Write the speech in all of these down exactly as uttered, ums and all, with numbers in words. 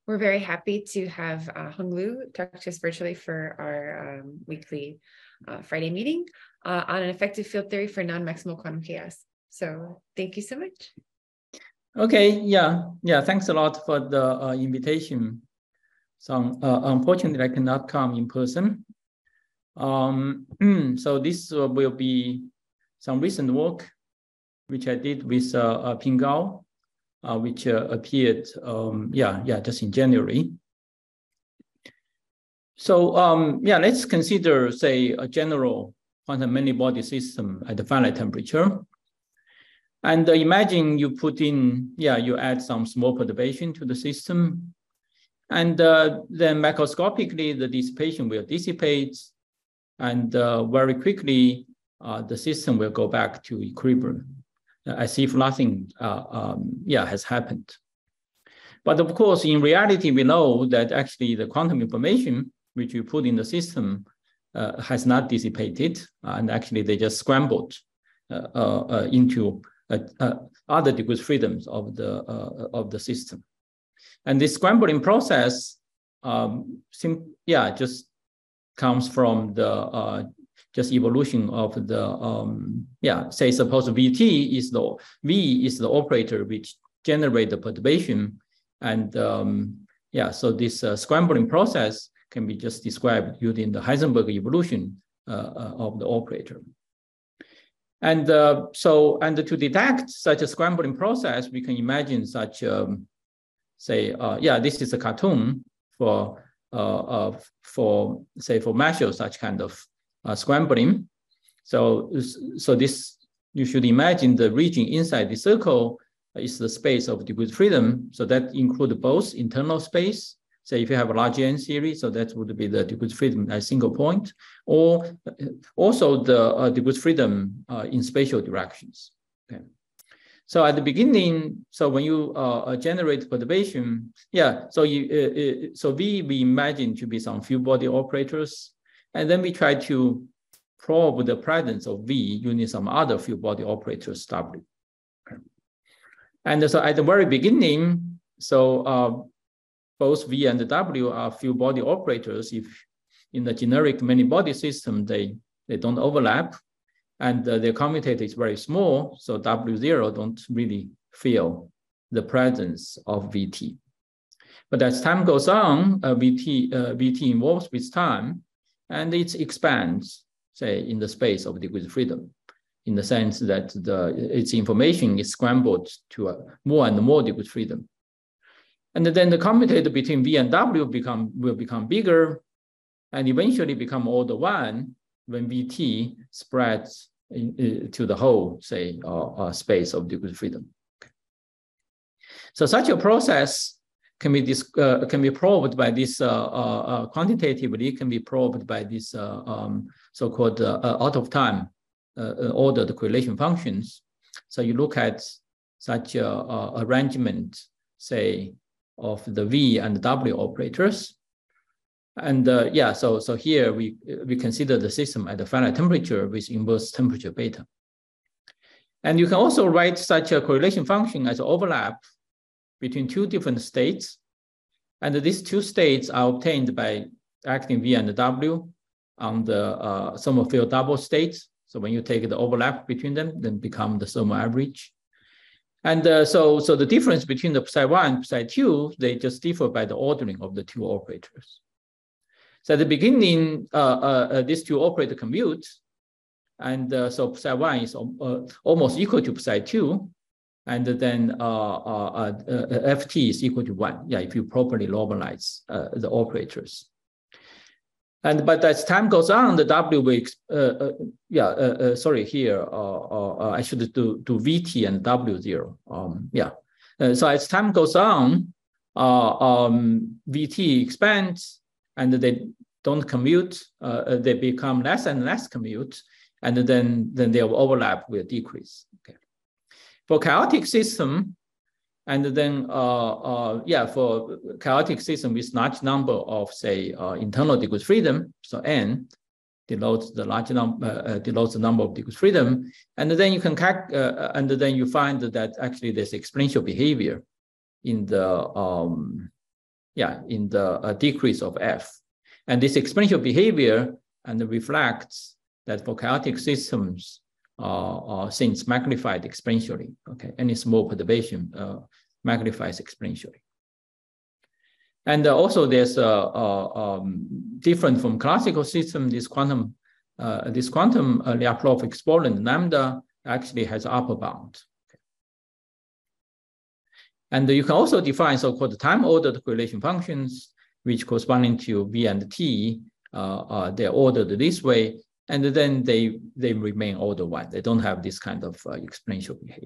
We're very happy to have uh, Hung Lu talk to us virtually for our um, weekly uh, Friday meeting uh, on an effective field theory for non-maximal quantum chaos. So thank you so much. Okay, yeah, yeah, thanks a lot for the uh, invitation. So uh, unfortunately, I cannot come in person. Um, so this uh, will be some recent work which I did with uh, uh, Ping Gao, uh, which uh, appeared, um, yeah, yeah, just in January. So um, yeah, let's consider, say, a general quantum many-body system at the finite temperature. And uh, imagine you put in, yeah, you add some small perturbation to the system. And uh, then macroscopically, the dissipation will dissipate. And uh, very quickly, uh, the system will go back to equilibrium, uh, as if nothing uh, um, yeah, has happened. But of course, in reality, we know that actually the quantum information which you put in the system uh, has not dissipated. Uh, and actually, they just scrambled uh, uh, into uh, uh, other degrees freedoms of the, uh, of the system. And this scrambling process, um, sim yeah, just comes from the uh, just evolution of the, um, yeah, say suppose V T is the, V is the operator which generate the perturbation. And um, yeah, so this uh, scrambling process can be just described using the Heisenberg evolution uh, uh, of the operator. And uh, so, and to detect such a scrambling process, we can imagine such, um, say, uh, yeah, this is a cartoon for, uh, uh, for say, for measure such kind of uh, scrambling. So, so this, you should imagine the region inside the circle is the space of degrees of freedom. So that includes both internal space. So if you have a large N series, so that would be the degrees of freedom at a single point, or also the uh, degrees of freedom uh, in spatial directions. Okay. So at the beginning, so when you uh, generate perturbation, yeah, so you uh, uh, so V we imagine to be some few body operators, and then we try to probe the presence of V using some other few body operators W. Okay. And so at the very beginning, so uh, both V and W are few body operators. If in the generic many body system, they, they don't overlap, and uh, their commutator is very small, so W zero don't really feel the presence of V T. But as time goes on, uh, V T, uh, V T evolves with time, and it expands, say, in the space of degrees of freedom, in the sense that the, its information is scrambled to a more and more degrees of freedom. And then the commutator between V and W become, will become bigger and eventually become order one when V T spreads in, uh, to the whole, say, uh, uh, space of degrees of freedom. Okay. So such a process can be, uh, can be probed by this uh, uh, quantitatively, can be probed by this uh, um, so-called uh, out of time uh, ordered correlation functions. So you look at such a, a arrangement, say, of the V and W operators. And uh, yeah, so, so here we, we consider the system at the finite temperature with inverse temperature beta. And you can also write such a correlation function as overlap between two different states. And these two states are obtained by acting V and W on the uh, thermal field double states. So when you take the overlap between them, then become the thermal average. And uh, so, so the difference between the psi one and psi two, they just differ by the ordering of the two operators. So at the beginning, uh, uh, these two operators commute. And uh, so psi one is uh, almost equal to psi two. And then uh, uh, uh, F T is equal to one. Yeah, if you properly normalize uh, the operators. And but as time goes on, the W will, uh, uh, yeah, uh, uh, sorry, here, uh, uh, I should do, do V T and W zero. Um, yeah. Uh, so as time goes on, uh, um, V T expands and they don't commute, uh, they become less and less commute, and then, then their overlap will decrease. Okay. For chaotic system, and then, uh, uh, yeah, for chaotic system with large number of, say, uh, internal degrees of freedom, so N denotes the large number, uh, denotes the number of degrees of freedom, and then you can calc, uh, and then you find that actually there's exponential behavior in the um, yeah, in the uh, decrease of F. And this exponential behavior and reflects that for chaotic systems, uh, uh, things magnified exponentially. Okay, any small perturbation uh, magnifies exponentially. And uh, also there's a, a, um, different from classical system, this quantum, uh, this quantum uh, Lyapunov exponent lambda actually has upper bound. Okay. And you can also define so-called time-ordered correlation functions, which corresponding to V and T, uh, uh, they're ordered this way, and then they, they remain order one. They don't have this kind of uh, exponential behavior.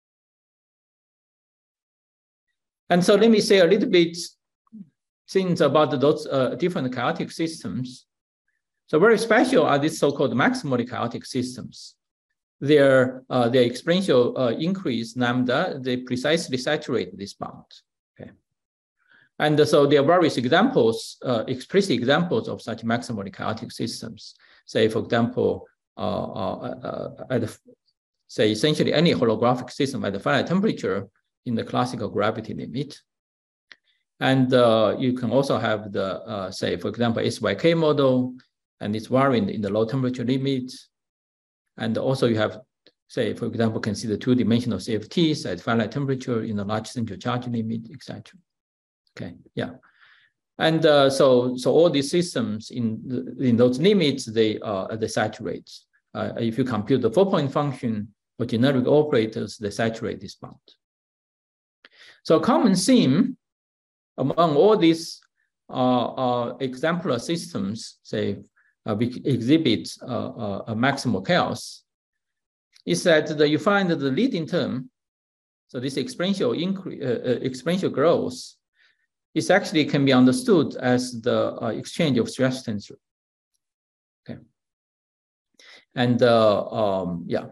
And so let me say a little bit things about those uh, different chaotic systems. So very special are these so-called maximally chaotic systems. Their, uh, their exponential uh, increase, lambda, they precisely saturate this bound. Okay. And so there are various examples, uh, explicit examples of such maximally chaotic systems. Say, for example, uh, uh, uh, at the, say essentially any holographic system at the finite temperature in the classical gravity limit. And uh, you can also have the, uh, say, for example, S Y K model, and it's varying in the low temperature limit. And also you have, say, for example, consider two-dimensional C F Ts at finite temperature in the large central charge limit, et cetera. Okay, yeah. And uh, so, so all these systems in, the, in those limits, they, uh, they saturate. Uh, if you compute the four-point function for generic operators, they saturate this bound. So a common theme among all these uh, uh, exemplar systems, say, uh, we exhibit uh, uh, a maximal chaos, is that the, you find that the leading term, so this exponential increase, uh, uh, exponential growth, is actually can be understood as the uh, exchange of stress tensor. Okay, and uh, um, yeah.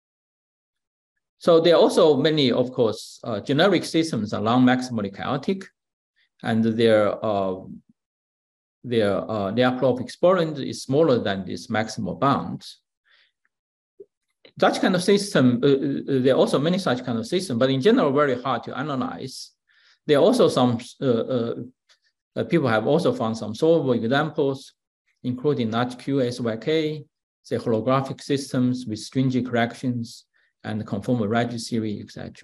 So there are also many, of course, uh, generic systems are long maximally chaotic, and their uh, their uh, Lyapunov exponent is smaller than this maximal bound. Such kind of system, uh, there are also many such kind of systems, but in general, very hard to analyze. There are also some, uh, uh, uh, people have also found some solvable examples, including large Q S Y K, say holographic systems with stringy corrections and conformal Regge series, et cetera.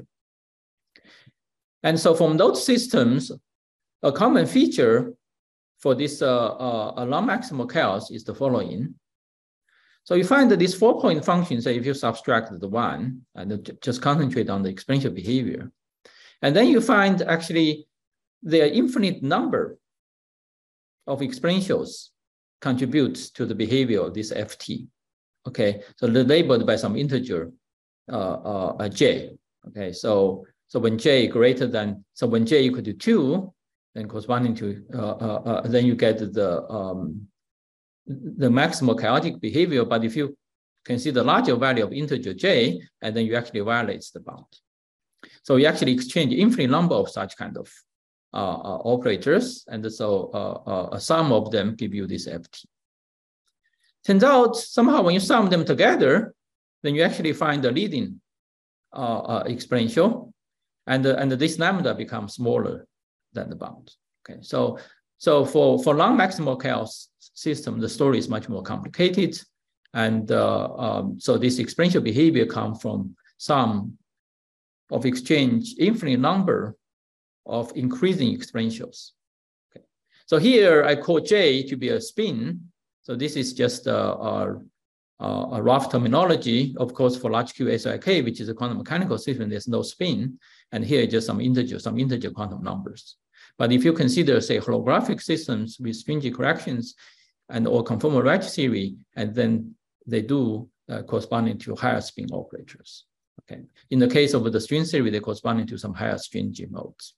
And so from those systems, a common feature for this uh, uh, long maximal chaos is the following. So you find that these four-point functions, say if you subtract the one and just concentrate on the exponential behavior, and then you find actually there are infinite number of exponentials contributes to the behavior of this F T. Okay, so they're labeled by some integer uh, uh, j. Okay, so so when j greater than, so when j equal to two, then corresponding to, uh, uh, uh, then you get the um, the maximal chaotic behavior. But if you consider larger value of integer j, and then you actually violate the bound. So you actually exchange infinite number of such kind of uh, uh, operators, and so uh, uh, a sum of them give you this F T. Turns out somehow when you sum them together, then you actually find the leading uh, uh, exponential, and uh, and this lambda becomes smaller than the bound. Okay, so so for for long maximal chaos system, the story is much more complicated, and uh, um, so this exponential behavior comes from some of exchange infinite number of increasing exponentials. Okay. So here I call J to be a spin. So this is just a, a, a rough terminology. Of course, for large Q S I K, which is a quantum mechanical system, there's no spin. And here just some integer, some integer quantum numbers. But if you consider, say, holographic systems with stringy corrections and or conformal Regge series, and then they do uh, corresponding to higher spin operators. Okay. In the case of the string series, they correspond to some higher stringy modes.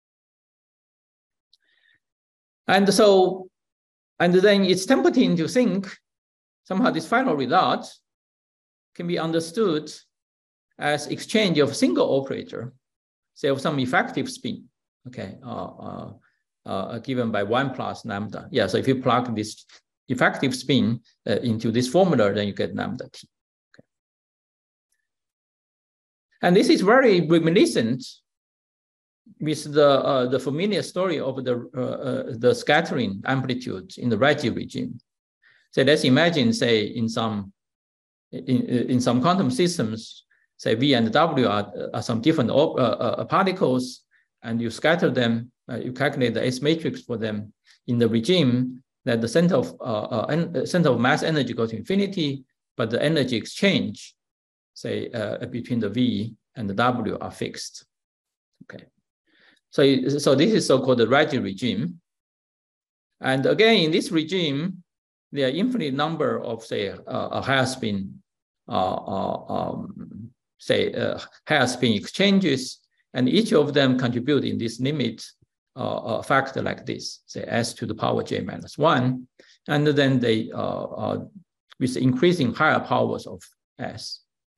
And so, and then it's tempting to think somehow this final result can be understood as exchange of single operator, say of some effective spin, okay, uh, uh, uh, given by one plus lambda. Yeah, so if you plug this effective spin uh, into this formula, then you get lambda t. And this is very reminiscent with the uh, the familiar story of the uh, uh, the scattering amplitude in the Regge regime. So let's imagine, say, in some in in some quantum systems, say V and W are, are some different uh, uh, particles, and you scatter them. Uh, you calculate the S matrix for them in the regime that the center of uh, uh, center of mass energy goes to infinity, but the energy exchange, say uh, between the V and the W, are fixed. Okay. So, so this is so-called the Regge regime. And again, in this regime, there are infinite number of, say, uh, a higher spin, uh, uh, um, say, uh, higher spin exchanges, and each of them contribute in this limit uh, a factor like this, say s to the power j minus one, and then they, uh, uh, with increasing higher powers of s.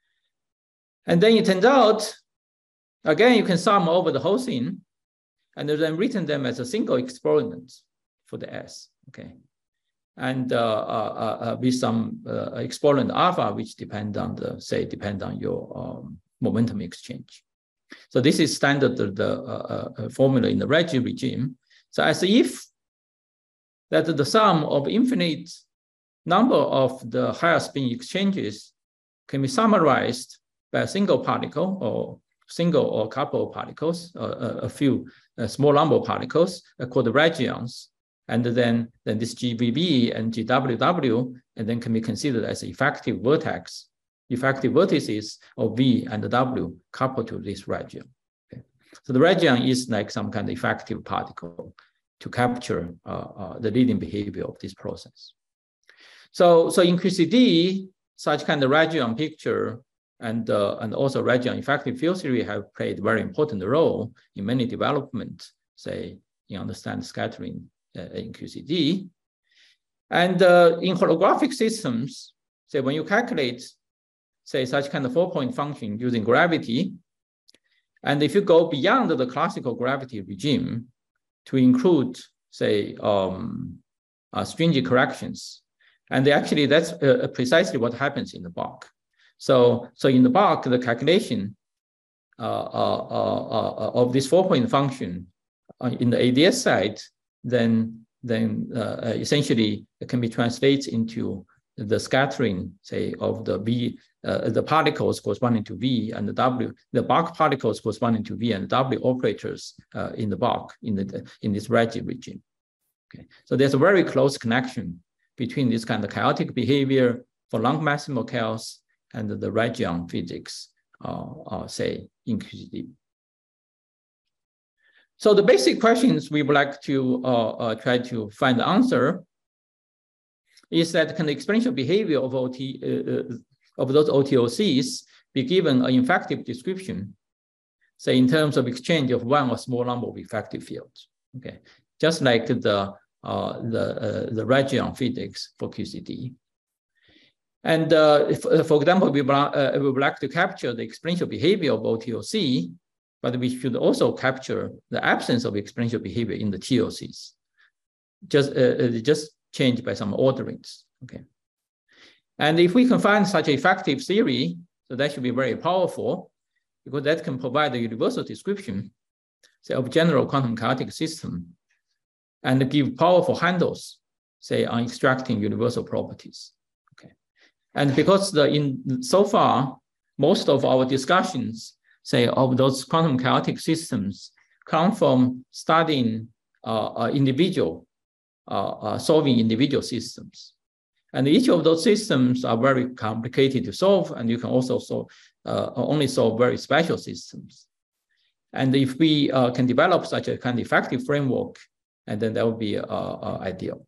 And then it turns out, again, you can sum over the whole thing, and then written them as a single exponent for the s, okay? And uh, uh, uh, with some uh, exponent alpha, which depend on the, say, depend on your um, momentum exchange. So this is standard the, the uh, uh, formula in the Regge regime. So as if that the sum of infinite number of the higher spin exchanges can be summarized by a single particle or single or couple of particles, uh, a, a few a small number of particles uh, called the regions, and then, then this G V B and G W W, and then can be considered as effective vertex, effective vertices of V and W coupled to this region. Okay. So the region is like some kind of effective particle to capture uh, uh, the leading behavior of this process. So, so in Q C D, such kind of region picture and, uh, and also region effective field theory have played a very important role in many development, say, in understand scattering uh, in Q C D. And uh, in holographic systems, say when you calculate, say, such kind of four-point function using gravity, and if you go beyond the classical gravity regime to include, say, um, uh, stringent corrections, and actually that's uh, precisely what happens in the Bach. So, so in the Bach, the calculation uh, uh, uh, uh, of this four-point function uh, in the A D S side, then, then uh, essentially it can be translated into the scattering, say, of the V, uh, the particles corresponding to V and the W, the Bach particles corresponding to V and W operators uh, in the Bach, in, the, in this Regge regime. Okay. So there's a very close connection between this kind of chaotic behavior for long maximal chaos and the region physics, uh, uh, say, in Q C D. So the basic questions we would like to uh, uh, try to find the answer is that can the exponential behavior of, O T, uh, of those O T O Cs be given an effective description, say, in terms of exchange of one or small number of effective fields, okay? Just like the, uh, the, uh, the region physics for Q C D. And uh, if, uh, for example, we, uh, we would like to capture the exponential behavior of O T O C, but we should also capture the absence of exponential behavior in the T O Cs, just, uh, just changed by some orderings, okay? And if we can find such an effective theory, so that should be very powerful, because that can provide a universal description, say, of general quantum chaotic system, and give powerful handles, say, on extracting universal properties. And because the in so far, most of our discussions, say, of those quantum chaotic systems come from studying uh, uh, individual, uh, uh, solving individual systems. And each of those systems are very complicated to solve, and you can also solve, uh, only solve very special systems. And if we uh, can develop such a kind of effective framework, and then that would be uh, uh, ideal.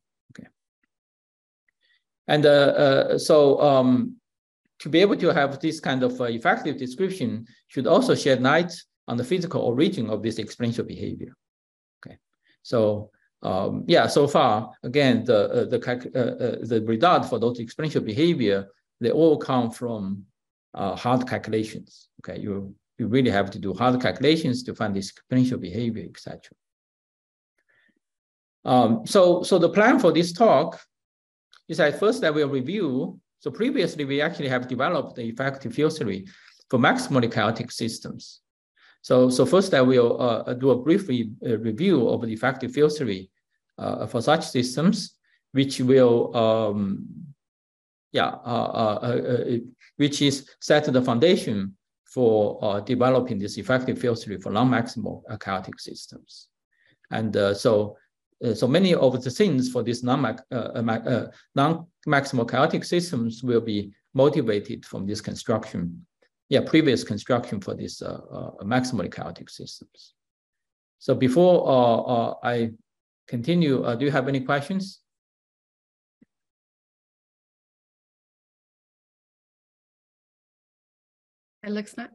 And uh, uh, so um, to be able to have this kind of uh, effective description should also shed light on the physical origin of this exponential behavior. Okay, so um, yeah, so far, again, the, uh, the, uh, uh, the result for those exponential behavior, they all come from uh, hard calculations. Okay, you, you really have to do hard calculations to find this exponential behavior, et cetera. Um, so, so the plan for this talk is that first I will review. So previously we actually have developed the effective field theory for maximally chaotic systems. So, so first I will uh, do a brief re uh, review of the effective field theory uh, for such systems, which will, um, yeah, uh, uh, uh, which is set the foundation for uh, developing this effective field theory for non-maximal uh, chaotic systems. And uh, so, uh, so many of the things for these non-maximal uh, uh, non chaotic systems will be motivated from this construction, yeah, previous construction for these uh, uh, maximally chaotic systems. So before uh, uh, I continue, uh, do you have any questions? It looks not.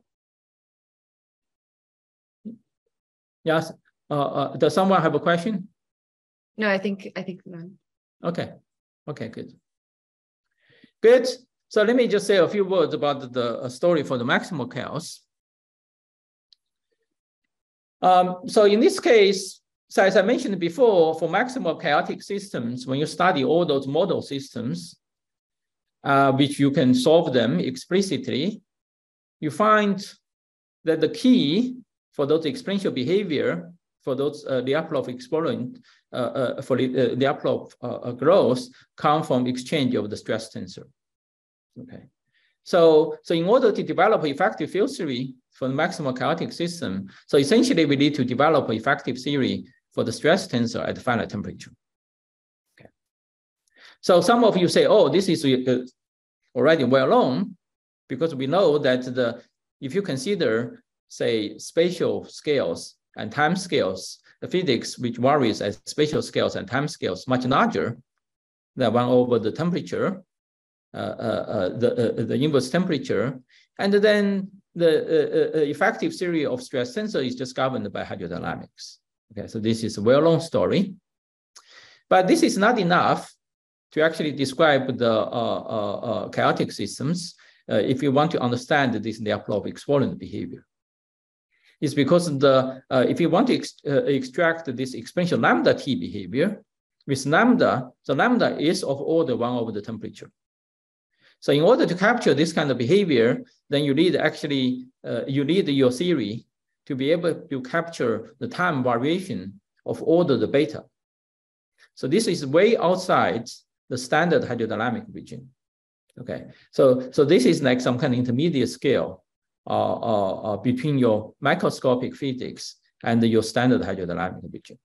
Yes. Uh, uh, does someone have a question? No, I think I think none. Okay. Okay. Good. Good. So let me just say a few words about the uh, story for the maximal chaos. Um, so in this case, so as I mentioned before, for maximal chaotic systems, when you study all those model systems, uh, which you can solve them explicitly, you find that the key for those exponential behavior, for those uh, Lyapunov exponent, uh, uh, for the uh, Lyapunov uh, growth, come from exchange of the stress tensor. Okay, so so in order to develop effective field theory for the maximal chaotic system, so essentially we need to develop an effective theory for the stress tensor at finite temperature. Okay, so some of you say, oh, this is uh, already well known, because we know that the if you consider, say, spatial scales and time scales, the physics which varies at spatial scales and time scales much larger than one over the temperature, uh, uh, uh, the, uh, the inverse temperature, and then the uh, uh, effective theory of stress tensor is just governed by hydrodynamics. Okay, so this is a well-known story, but this is not enough to actually describe the uh, uh, uh, chaotic systems uh, if you want to understand this Lyapunov exponent behavior. It's because the uh, if you want to ex uh, extract this exponential lambda t behavior with lambda, so lambda is of order one over the temperature. So in order to capture this kind of behavior, then you need actually uh, you need your theory to be able to capture the time variation of order the beta. So this is way outside the standard hydrodynamic region. Okay, so so this is like some kind of intermediate scale uh, uh, uh, between your microscopic physics and your standard hydrodynamic region.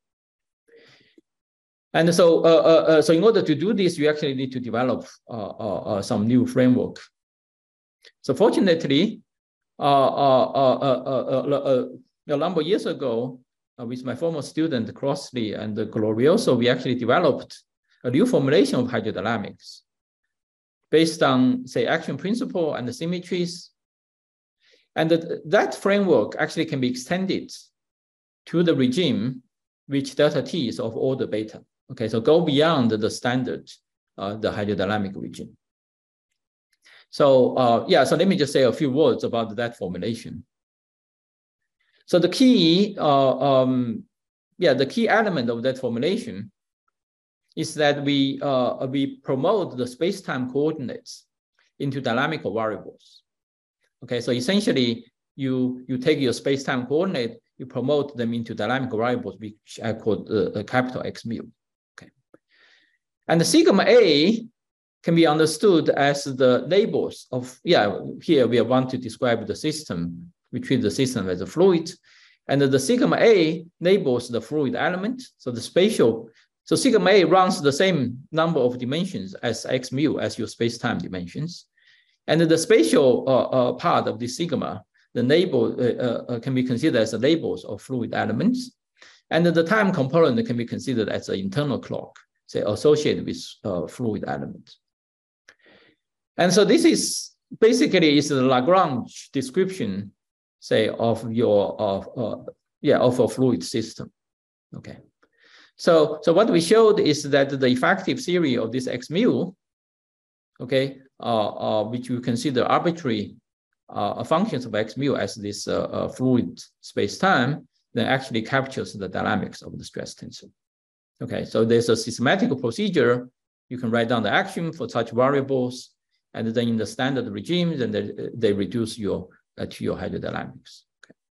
And so, uh, uh, uh, so in order to do this, you actually need to develop uh, uh, uh, some new framework. So fortunately, uh, uh, uh, uh, uh, uh, a number of years ago, uh, with my former student Crossley and Glorioso, we actually developed a new formulation of hydrodynamics based on, say, action principle and the symmetries. And that, that framework actually can be extended to the regime which delta t is of order beta. Okay, so go beyond the standard, uh, the hydrodynamic region. So uh, yeah, so let me just say a few words about that formulation. So the key, uh, um, yeah, the key element of that formulation is that we uh, we promote the space-time coordinates into dynamical variables. Okay, so essentially you you take your space-time coordinate, you promote them into dynamic variables, which I call uh, capital X mu. Okay, and the sigma A can be understood as the labels of, yeah, here we want to describe the system. We treat the system as a fluid, and the sigma A labels the fluid element. So the spatial, so sigma A runs the same number of dimensions as X mu as your space-time dimensions. And the spatial uh, uh, part of the sigma, the label uh, uh, can be considered as the labels of fluid elements. And the time component can be considered as an internal clock, say, associated with uh, fluid elements. And so this is basically is the Lagrange description, say, of your of uh, yeah of a fluid system. Okay, so so what we showed is that the effective theory of this X mu, okay, uh, uh, which we consider arbitrary uh, functions of X mu as this uh, uh, fluid space-time, then actually captures the dynamics of the stress tensor. Okay, so there's a systematic procedure. You can write down the action for such variables, and then in the standard regime, then they, they reduce your uh, to your hydrodynamics. Okay.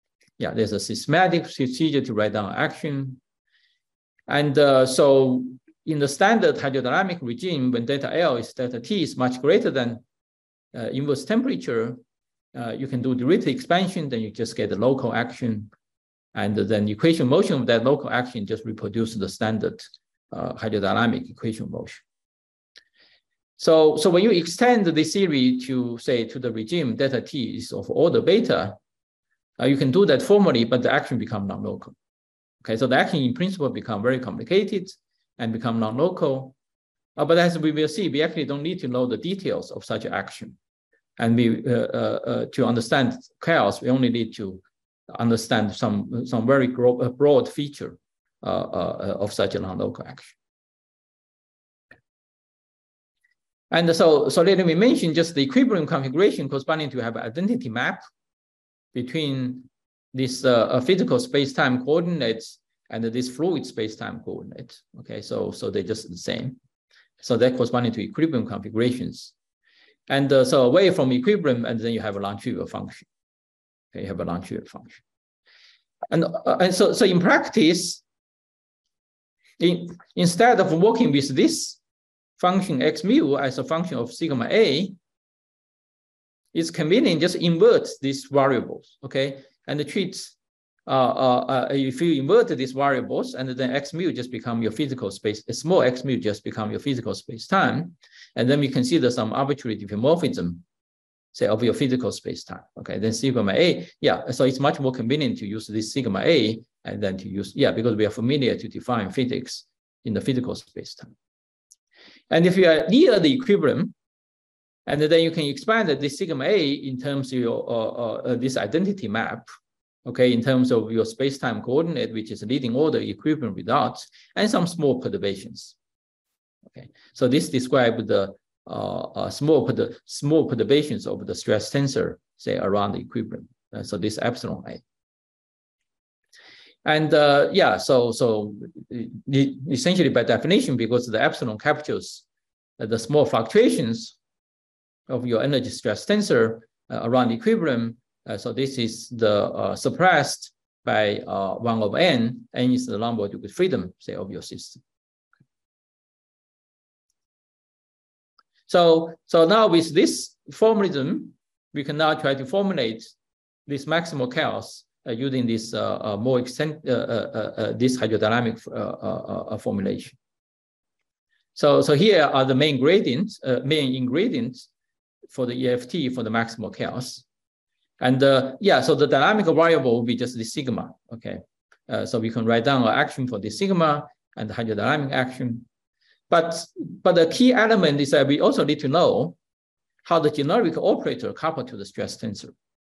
yeah, there's a systematic procedure to write down action. And uh, so in the standard hydrodynamic regime, when delta L is delta T is much greater than uh, inverse temperature, uh, you can do derivative expansion, then you just get the local action. And then equation motion of that local action just reproduce the standard uh, hydrodynamic equation motion. So, so when you extend the theory to, say, to the regime delta T is of order beta, uh, you can do that formally, but the action become non-local. Okay, so the action in principle become very complicated and become non-local. Uh, but as we will see, we actually don't need to know the details of such action. And we, uh, uh, uh, to understand chaos, we only need to understand some, some very broad feature uh, uh, of such a non-local action. And so, so let me mention just the equilibrium configuration corresponding to have an identity map between this uh, physical space-time coordinates and this fluid space-time coordinate. Okay, so, so they're just the same. So that corresponding to equilibrium configurations. And uh, so away from equilibrium, and then you have a non-trivial function. Okay, you have a non-trivial function. And, uh, and so, so in practice, in, instead of working with this function x mu as a function of sigma A, it's convenient just invert these variables, okay? And treat, uh, uh, uh, if you invert these variables, and then x mu just become your physical space, a small x mu just become your physical space-time, and then we consider some arbitrary diffeomorphism, say, of your physical space-time, okay? Then sigma A, yeah, so it's much more convenient to use this sigma A, and then to use, yeah, because we are familiar to define physics in the physical space-time. And if you are near the equilibrium, and then you can expand this sigma A in terms of your, uh, uh, this identity map, okay, in terms of your space-time coordinate, which is leading order equilibrium results, and some small perturbations. Okay, so this describes the uh, uh, small, per small perturbations of the stress tensor, say, around the equilibrium. Uh, so this epsilon A. And uh, yeah, so, so essentially by definition, because the epsilon captures uh, the small fluctuations of your energy stress tensor uh, around equilibrium, uh, so this is the uh, suppressed by uh, one over n, n is the number of degree freedom, say, of your system. So, so now with this formalism, we can now try to formulate this maximal chaos Uh, using this uh, uh, more extent, uh, uh, uh, this hydrodynamic uh, uh, uh, formulation. So, so here are the main gradients, uh, main ingredients for the E F T for the maximal chaos. And uh, yeah, so the dynamic variable will be just the sigma, okay? Uh, so we can write down an action for the sigma and the hydrodynamic action. But, but the key element is that we also need to know how the generic operator coupled to the stress tensor.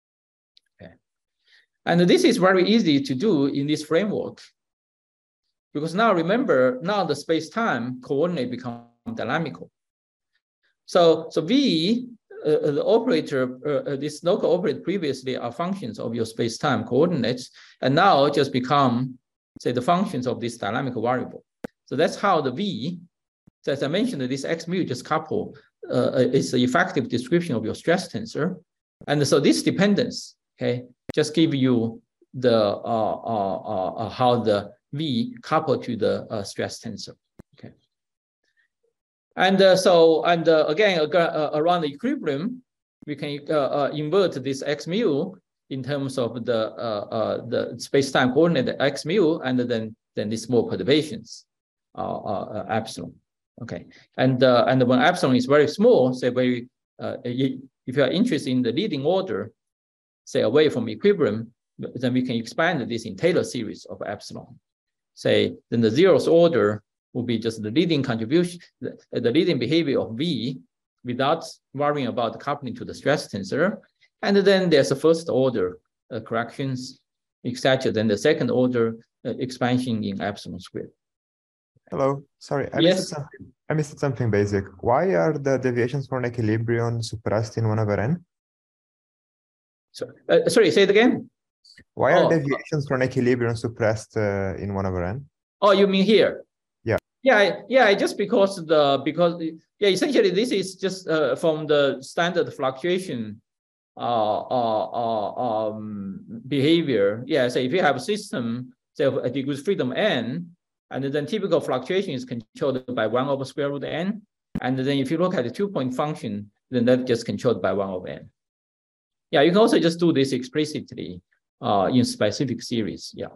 And this is very easy to do in this framework, because now remember, now the space-time coordinate become dynamical. So, so V, uh, the operator, uh, this local operator previously are functions of your space-time coordinates, and now just become, say, the functions of this dynamic variable. So that's how the V, so as I mentioned, this x mu just couple uh, is the effective description of your stress tensor. And so this dependence, okay, just give you the uh, uh, uh, how the V couple to the uh, stress tensor. Okay, and uh, so and uh, again uh, around the equilibrium, we can uh, uh, invert this x mu in terms of the uh, uh, the space-time coordinate x mu, and then then these small perturbations, uh, uh, epsilon. Okay, and uh, and when epsilon is very small, say very uh, if you are interested in the leading order, say away from equilibrium, then we can expand this in Taylor series of epsilon. Say, then the zeroth order will be just the leading contribution, the, the leading behavior of V without worrying about the coupling to the stress tensor. And then there's a first order uh, corrections, et cetera. Then the second order uh, expansion in epsilon squared. Hello, sorry, I, yes. missed something. I missed something basic. Why are the deviations from equilibrium suppressed in one over n? So, uh, sorry, say it again. Why are oh, deviations from equilibrium suppressed uh, in one over n? Oh, you mean here? Yeah. Yeah, yeah. Just because the because yeah, essentially this is just uh, from the standard fluctuation uh, uh, uh, um, behavior, yeah, so if you have a system, say of a degrees freedom n, and then typical fluctuation is controlled by one over square root n, and then if you look at the two-point function, then that's just controlled by one over n. Yeah, you can also just do this explicitly uh, in specific series. Yeah.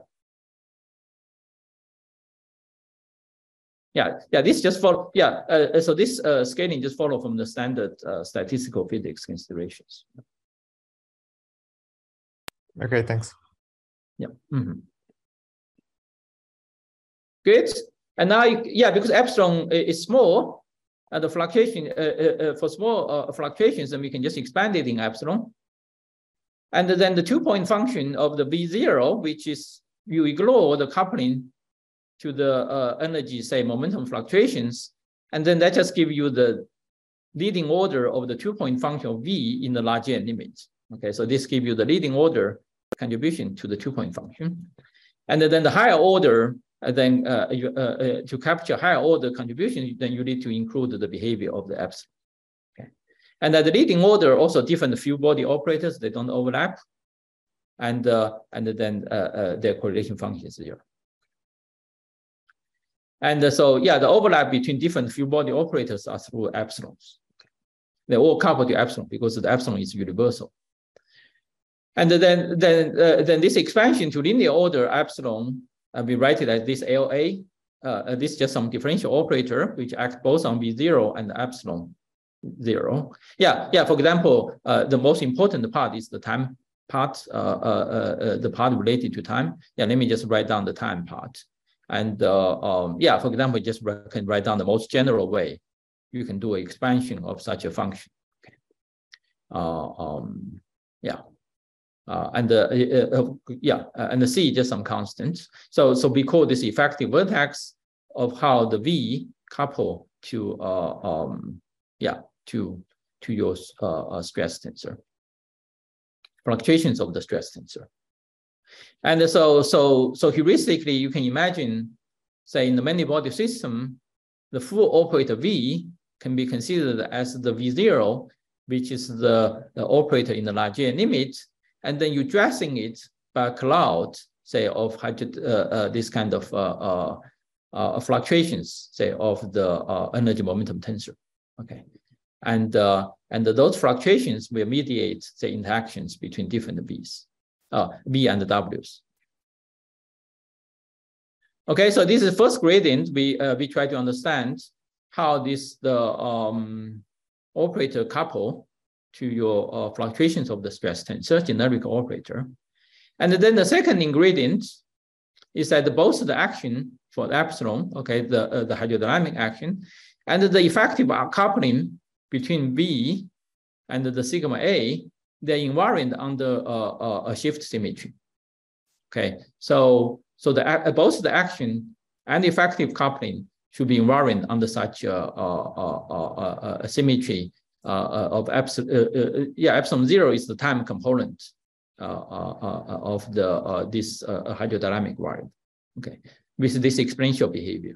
Yeah, yeah. This just follow. Yeah. Uh, so this uh, scaling just follow from the standard uh, statistical physics considerations. Okay, thanks. Yeah. Mm-hmm. Good. And now, you, yeah, because epsilon is small, and the fluctuation uh, uh, for small uh, fluctuations, then we can just expand it in epsilon. And then the two-point function of the V zero, which is you ignore the coupling to the uh, energy, say, momentum fluctuations, and then that just gives you the leading order of the two-point function of V in the large n limit. Okay, so this gives you the leading order contribution to the two-point function. And then the higher order, uh, then uh, you, uh, uh, to capture higher order contribution, then you need to include the behavior of the epsilon. Okay, and at the leading order, also different few body operators, they don't overlap, and uh, and then uh, uh, their correlation function is zero. And uh, so, yeah, the overlap between different few body operators are through epsilons. They're all coupled to epsilon because the epsilon is universal. And then, then, uh, then this expansion to linear order epsilon, uh, we write it as this L A. Uh, this is just some differential operator which acts both on V zero and epsilon zero. Yeah, yeah. For example, uh, the most important part is the time part, uh, uh, uh, the part related to time. Yeah, let me just write down the time part. And uh, um, yeah, for example, just can write down the most general way you can do an expansion of such a function. Okay. Uh, um, yeah. Uh, and uh, uh, uh, yeah, uh, and the C just some constants. So so we call this effective vertex of how the V couple to uh, um yeah to to your uh, uh, stress tensor, fluctuations of the stress tensor. And so so so heuristically, you can imagine, say in the many body system, the full operator V can be considered as the V zero, which is the, the operator in the large n limit. And then you're dressing it by a cloud, say, of uh, uh, this kind of uh, uh, uh, fluctuations, say, of the uh, energy momentum tensor. Okay, and uh, and those fluctuations will mediate the interactions between different V's, uh, V and the W's. Okay, so this is the first gradient. We uh, we try to understand how this the um, operator couple to your uh, fluctuations of the stress tensor, generic operator. And then the second ingredient is that both the action for the epsilon, okay, the, uh, the hydrodynamic action, and the effective coupling between V and the sigma A, they're invariant under uh, a shift symmetry. Okay, so, so the, uh, both the action and the effective coupling should be invariant under such a, a, a, a, a symmetry Uh, of epsilon, uh, uh, yeah, epsilon zero is the time component uh, uh, uh, of the uh, this uh, hydrodynamic variable. Okay, with this exponential behavior.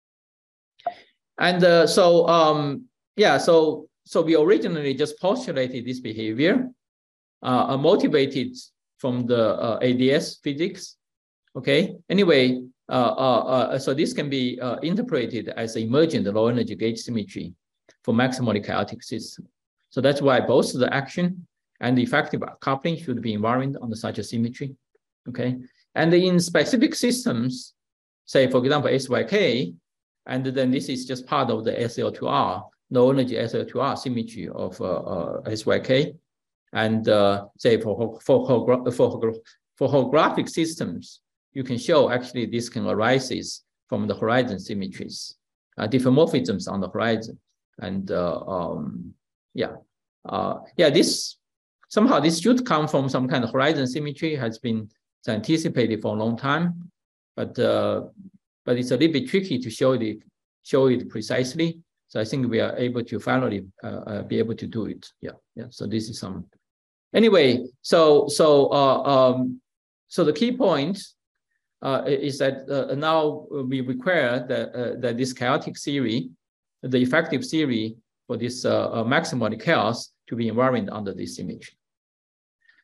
And uh, so, um, yeah, so so we originally just postulated this behavior, uh, motivated from the uh, A D S physics. Okay. Anyway, uh, uh, uh, so this can be uh, interpreted as emergent low energy gauge symmetry for maximally chaotic system. So that's why both the action and the effective coupling should be invariant under such a symmetry. Okay. And in specific systems, say for example S Y K, and then this is just part of the S L two R, low energy S L two R symmetry of uh, uh, S Y K. And uh, say for for for for holographic systems, you can show actually this can arises from the horizon symmetries, uh, diffeomorphisms on the horizon. And uh, um, yeah, uh, yeah, this somehow this should come from some kind of horizon symmetry, has been anticipated for a long time, but uh, but it's a little bit tricky to show it show it precisely. So I think we are able to finally uh, uh, be able to do it. Yeah, yeah. So this is some. Anyway, so so uh, um, so the key point uh, is that uh, now we require that uh, that this chaotic theory, the effective theory for this uh, uh, maximally chaos to be invariant under this symmetry.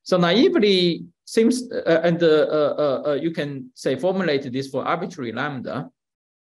So naively seems, uh, and uh, uh, uh, you can say formulate this for arbitrary lambda.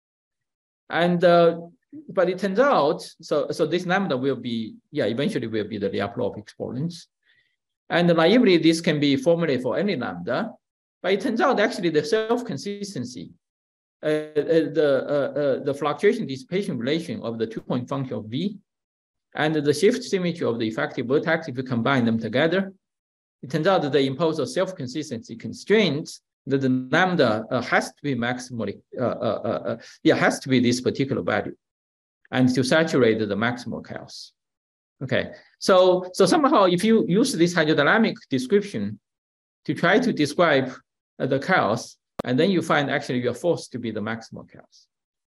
And, uh, but it turns out, so, so this lambda will be, yeah, eventually will be the Lyapunov exponents. And naively, this can be formulated for any lambda, but it turns out actually the self-consistency, uh, uh, the, uh, uh, the fluctuation dissipation relation of the two-point function of V and the shift symmetry of the effective vertex, if you combine them together, it turns out that they impose a self-consistency constraint that the lambda uh, has to be maximally, uh, uh, uh, yeah, has to be this particular value, and to saturate the maximal chaos. Okay, so so somehow if you use this hydrodynamic description to try to describe uh, the chaos, and then you find actually you're forced to be the maximal chaos.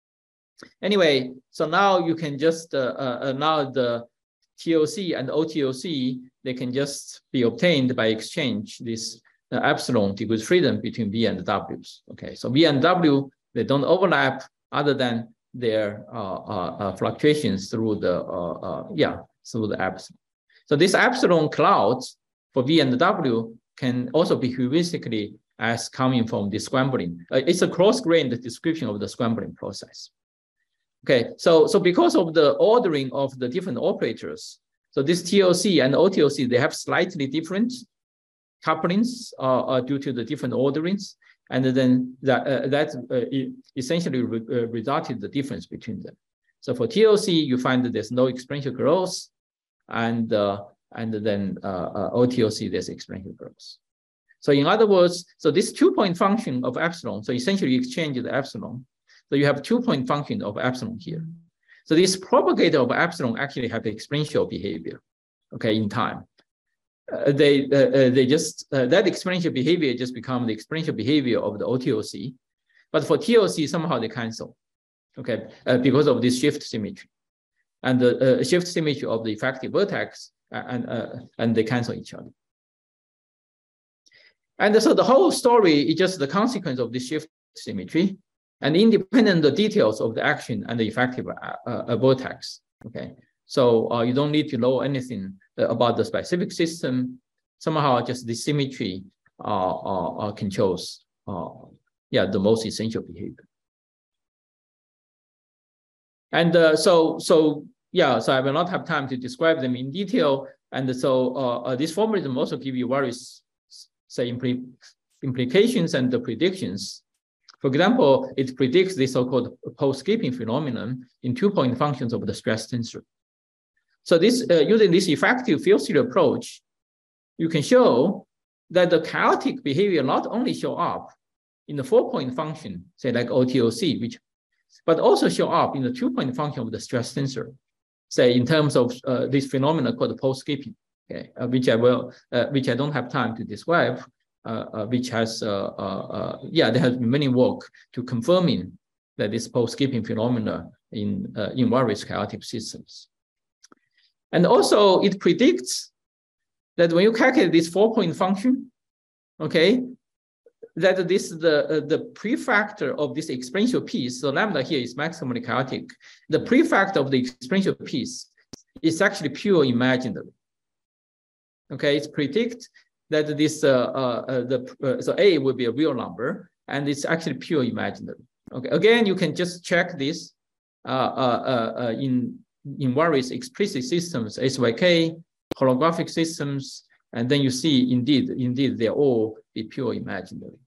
Anyway, so now you can just uh, uh, now the T O C and O T O C, they can just be obtained by exchange this uh, epsilon degrees freedom between V and W's. Okay, so V and W, they don't overlap other than their uh, uh, uh, fluctuations through the, uh, uh, yeah, through the epsilon. So this epsilon clouds for V and W can also be heuristically as coming from the scrambling. Uh, it's a cross-grained description of the scrambling process. Okay, so, so because of the ordering of the different operators, so this T O C and O T O C, they have slightly different couplings uh, uh, due to the different orderings. And then that, uh, that uh, essentially re uh, resulted the difference between them. So for T O C, you find that there's no exponential growth, and, uh, and then uh, uh, O T O C, there's exponential growth. So in other words, so this two-point function of epsilon, so essentially you exchange the epsilon. So you have two-point function of epsilon here. So this propagator of epsilon actually have exponential behavior, okay, in time. Uh, they uh, uh, they just uh, that exponential behavior just become the exponential behavior of the O T O C, but for T O C somehow they cancel, okay, uh, because of this shift symmetry, and the uh, shift symmetry of the effective vertex, uh, and uh, and they cancel each other. And so the whole story is just the consequence of this shift symmetry, and independent the details of the action and the effective uh, uh, vertex. Okay, so uh, you don't need to know anything uh, about the specific system. Somehow, just the symmetry uh, uh, uh, controls, uh, yeah, the most essential behavior. And uh, so, so yeah, so I will not have time to describe them in detail. And so uh, uh, this formalism also give you various, say, impl implications and the predictions. For example, it predicts the so-called post-skipping phenomenon in two-point functions of the stress tensor. So this, uh, using this effective field theory approach, you can show that the chaotic behavior not only show up in the four-point function, say like O T O C, which, but also show up in the two-point function of the stress tensor, say in terms of uh, this phenomenon called post-skipping, okay, uh, which I will, uh, which I don't have time to describe. Uh, uh, which has, uh, uh, uh, yeah, there has been many work to confirming that this post-skipping phenomena in, uh, in various chaotic systems. And also it predicts that when you calculate this four-point function, okay, that this is the, uh, the prefactor of this exponential piece, so lambda here is maximally chaotic. The prefactor of the exponential piece is actually pure imaginary. Okay, it's predict that this uh, uh, the uh, so A will be a real number, and it's actually pure imaginary. Okay, again, you can just check this uh, uh, uh, in in various explicit systems, S Y K, holographic systems, and then you see indeed, indeed, they're all be pure imaginary.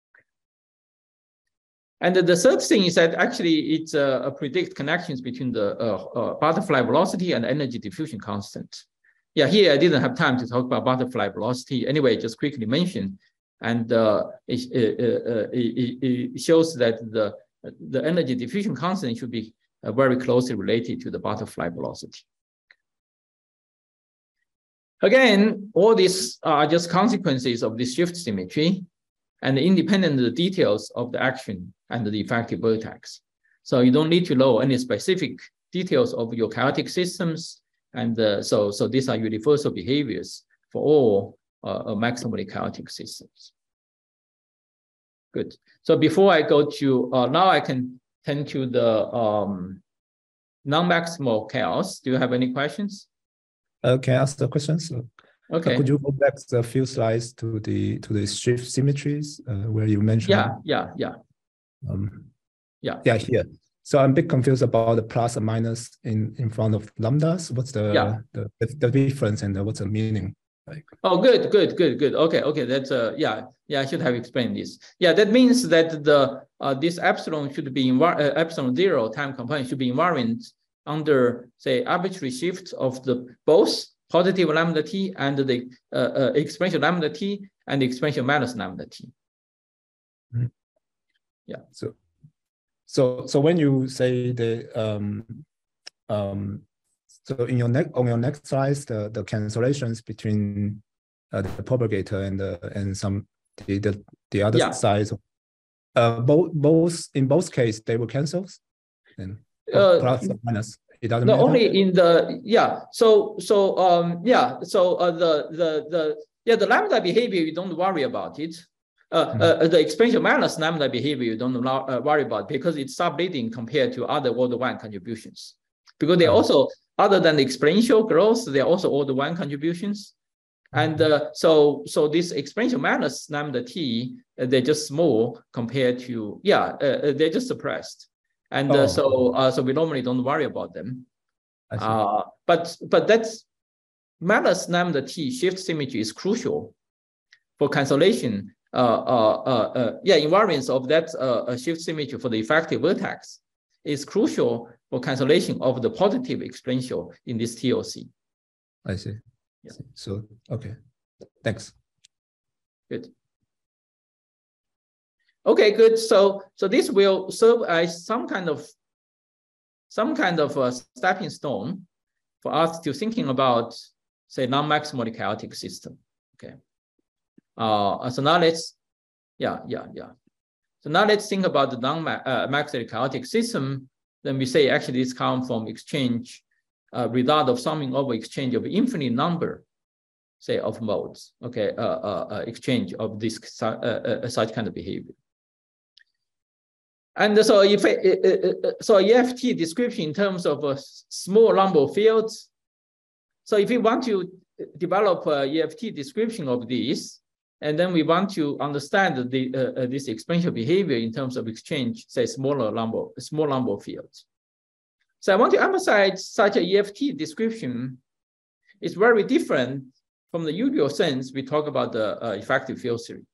And the third thing is that actually it uh, predict connections between the uh, uh, butterfly velocity and energy diffusion constant. Yeah, here I didn't have time to talk about butterfly velocity. Anyway, just quickly mention, and uh, it, uh, it, it shows that the, the energy diffusion constant should be uh, very closely related to the butterfly velocity. Again, all these are just consequences of this shift symmetry and independent of the details of the action and the effective vertex. So you don't need to know any specific details of your chaotic systems. And uh, so, so these are universal behaviors for all uh, maximally chaotic systems. Good. So before I go to, uh, now I can turn to the um, non-maximal chaos. Do you have any questions? Uh, can I ask the questions? Okay. Uh, could you go back a few slides to the to the shift symmetries uh, where you mentioned? Yeah, yeah, yeah. Um, yeah. Yeah, here. So I'm a bit confused about the plus and minus in, in front of lambdas. What's the, yeah. the, the difference and the, what's the meaning? Like? Oh, good, good, good, good. Okay, okay. That's uh, yeah, yeah. I should have explained this. Yeah, that means that the uh, this epsilon should be uh, epsilon zero time component should be invariant under say arbitrary shift of the both positive lambda t and the uh, uh, expansion lambda t and the expansion minus lambda t. Mm-hmm. Yeah. So, so, so when you say the um, um, so in your next on your next slide, the the cancellations between uh, the propagator and the and some the the, the other yeah. sides, uh, both both in both cases they will cancel, and uh, plus or minus. It doesn't no, matter. only in the yeah. So so um yeah. So uh, the the the yeah the lambda behavior you don't worry about it. Uh, mm. uh, the expansion minus lambda behavior you don't uh, worry about because it's subleading compared to other order one contributions. Because they oh. also other than the exponential growth, they are also order one contributions. And uh, so so this exponential minus lambda t uh, they're just small compared to yeah uh, they're just suppressed. And uh, oh. so, uh, so we normally don't worry about them. Uh, but but that's minus lambda t shift symmetry is crucial for cancellation. Uh, uh, uh, uh, yeah, invariance of that uh, shift symmetry for the effective vertex is crucial for cancellation of the positive exponential in this T O C. I see. Yeah. So okay, thanks. Good. Okay, good. So, so this will serve as some kind of, some kind of a stepping stone for us to thinking about, say, non-maximally chaotic system. Okay. Uh, so now let's, yeah, yeah, yeah. So now let's think about the non-maximally chaotic system. Then we say actually this comes from exchange, uh, result of summing over exchange of infinite number, say, of modes. Okay, uh, uh, uh, exchange of this uh, uh, such kind of behavior. And so if uh, uh, so E F T description in terms of a small number of fields. So if we want to develop a E F T description of this, and then we want to understand the uh, uh, this exponential behavior in terms of exchange, say smaller number, small number of fields. So I want to emphasize such a E F T description is very different from the usual sense we talk about the uh, effective field theory.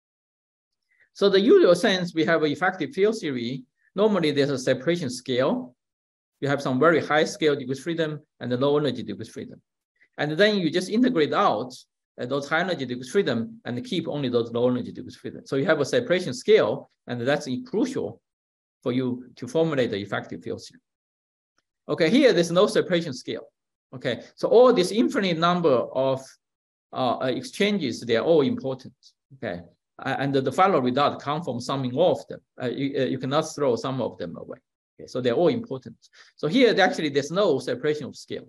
So the usual sense, we have an effective field theory. Normally, there's a separation scale. You have some very high scale degrees freedom and the low energy degrees freedom. And then you just integrate out uh, those high energy degrees freedom and keep only those low energy degrees freedom. So you have a separation scale, and that's crucial for you to formulate the effective field theory. Okay, here there's no separation scale. Okay, so all this infinite number of uh, exchanges, they're all important. Okay. And the final result come from summing off them. Uh, you, uh, you cannot throw some of them away. Okay, so they're all important. So here, actually, there's no separation of scale.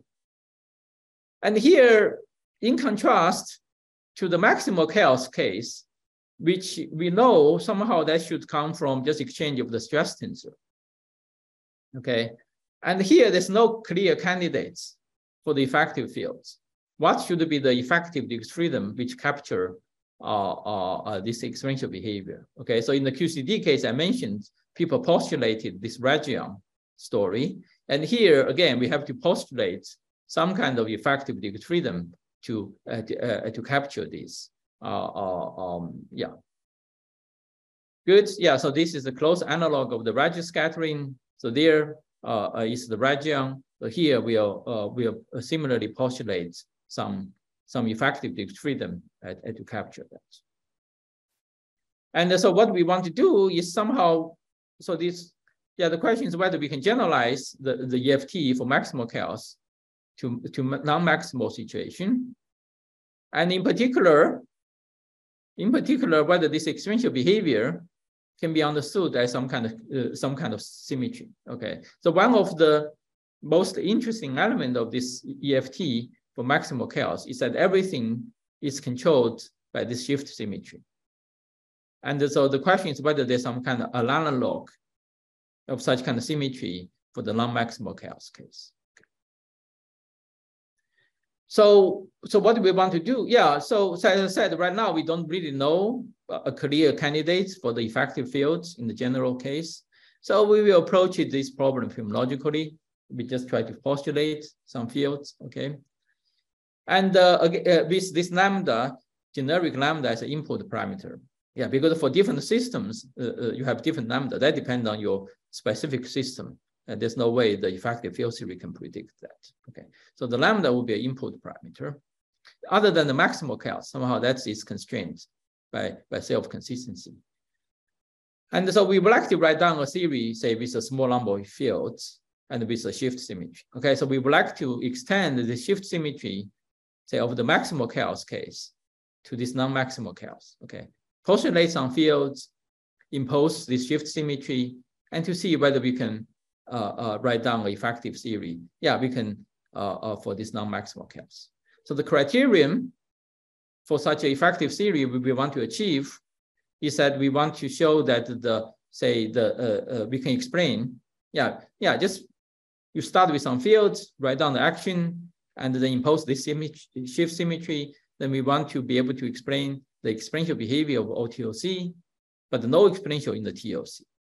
And here, in contrast to the maximal chaos case, which we know somehow that should come from just exchange of the stress tensor. Okay, and here there's no clear candidates for the effective fields. What should be the effective degrees freedom which capture Uh, uh, uh, this exponential behavior? Okay, so in the Q C D case I mentioned, people postulated this Reggian story. And here, again, we have to postulate some kind of effective degrees freedom to, uh, to, uh, to capture this. Uh, uh, um, yeah. Good, yeah, so this is a close analog of the Reggian scattering. So there uh, is the Reggian. So here we'll, uh, we'll similarly postulate some some effective degrees freedom uh, uh, to capture that. And uh, so what we want to do is somehow, so this, yeah, the question is whether we can generalize the, the E F T for maximal chaos to, to non-maximal situation. And in particular, in particular, whether this exponential behavior can be understood as some kind of, uh, some kind of symmetry, okay? So one of the most interesting element of this E F T for maximal chaos is that everything is controlled by this shift symmetry. And so the question is whether there's some kind of analog of such kind of symmetry for the non-maximal chaos case. So, so what do we want to do? Yeah, so, so as I said, right now, we don't really know a clear candidate for the effective fields in the general case. So we will approach it, this problem phenomenologically. We just try to postulate some fields, okay? And uh, uh, with this lambda, generic lambda as an input parameter. Yeah, because for different systems, uh, uh, you have different lambda. That depends on your specific system. And there's no way the effective field theory can predict that. Okay, so the lambda will be an input parameter. Other than the maximal chaos, somehow that is constrained by, by self-consistency. And so we would like to write down a theory, say, with a small number of fields and with a shift symmetry. Okay, so we would like to extend the shift symmetry, say, of the maximal chaos case to this non-maximal chaos. Okay, postulate some fields, impose this shift symmetry, and to see whether we can uh, uh, write down an effective theory. Yeah, we can uh, uh, for this non-maximal chaos. So the criterion for such an effective theory we, we want to achieve is that we want to show that the, say, the uh, uh, we can explain, yeah, yeah, just you start with some fields, write down the action, and then impose this symmetry, shift symmetry. Then we want to be able to explain the exponential behavior of O T O C, but no exponential in the T O C.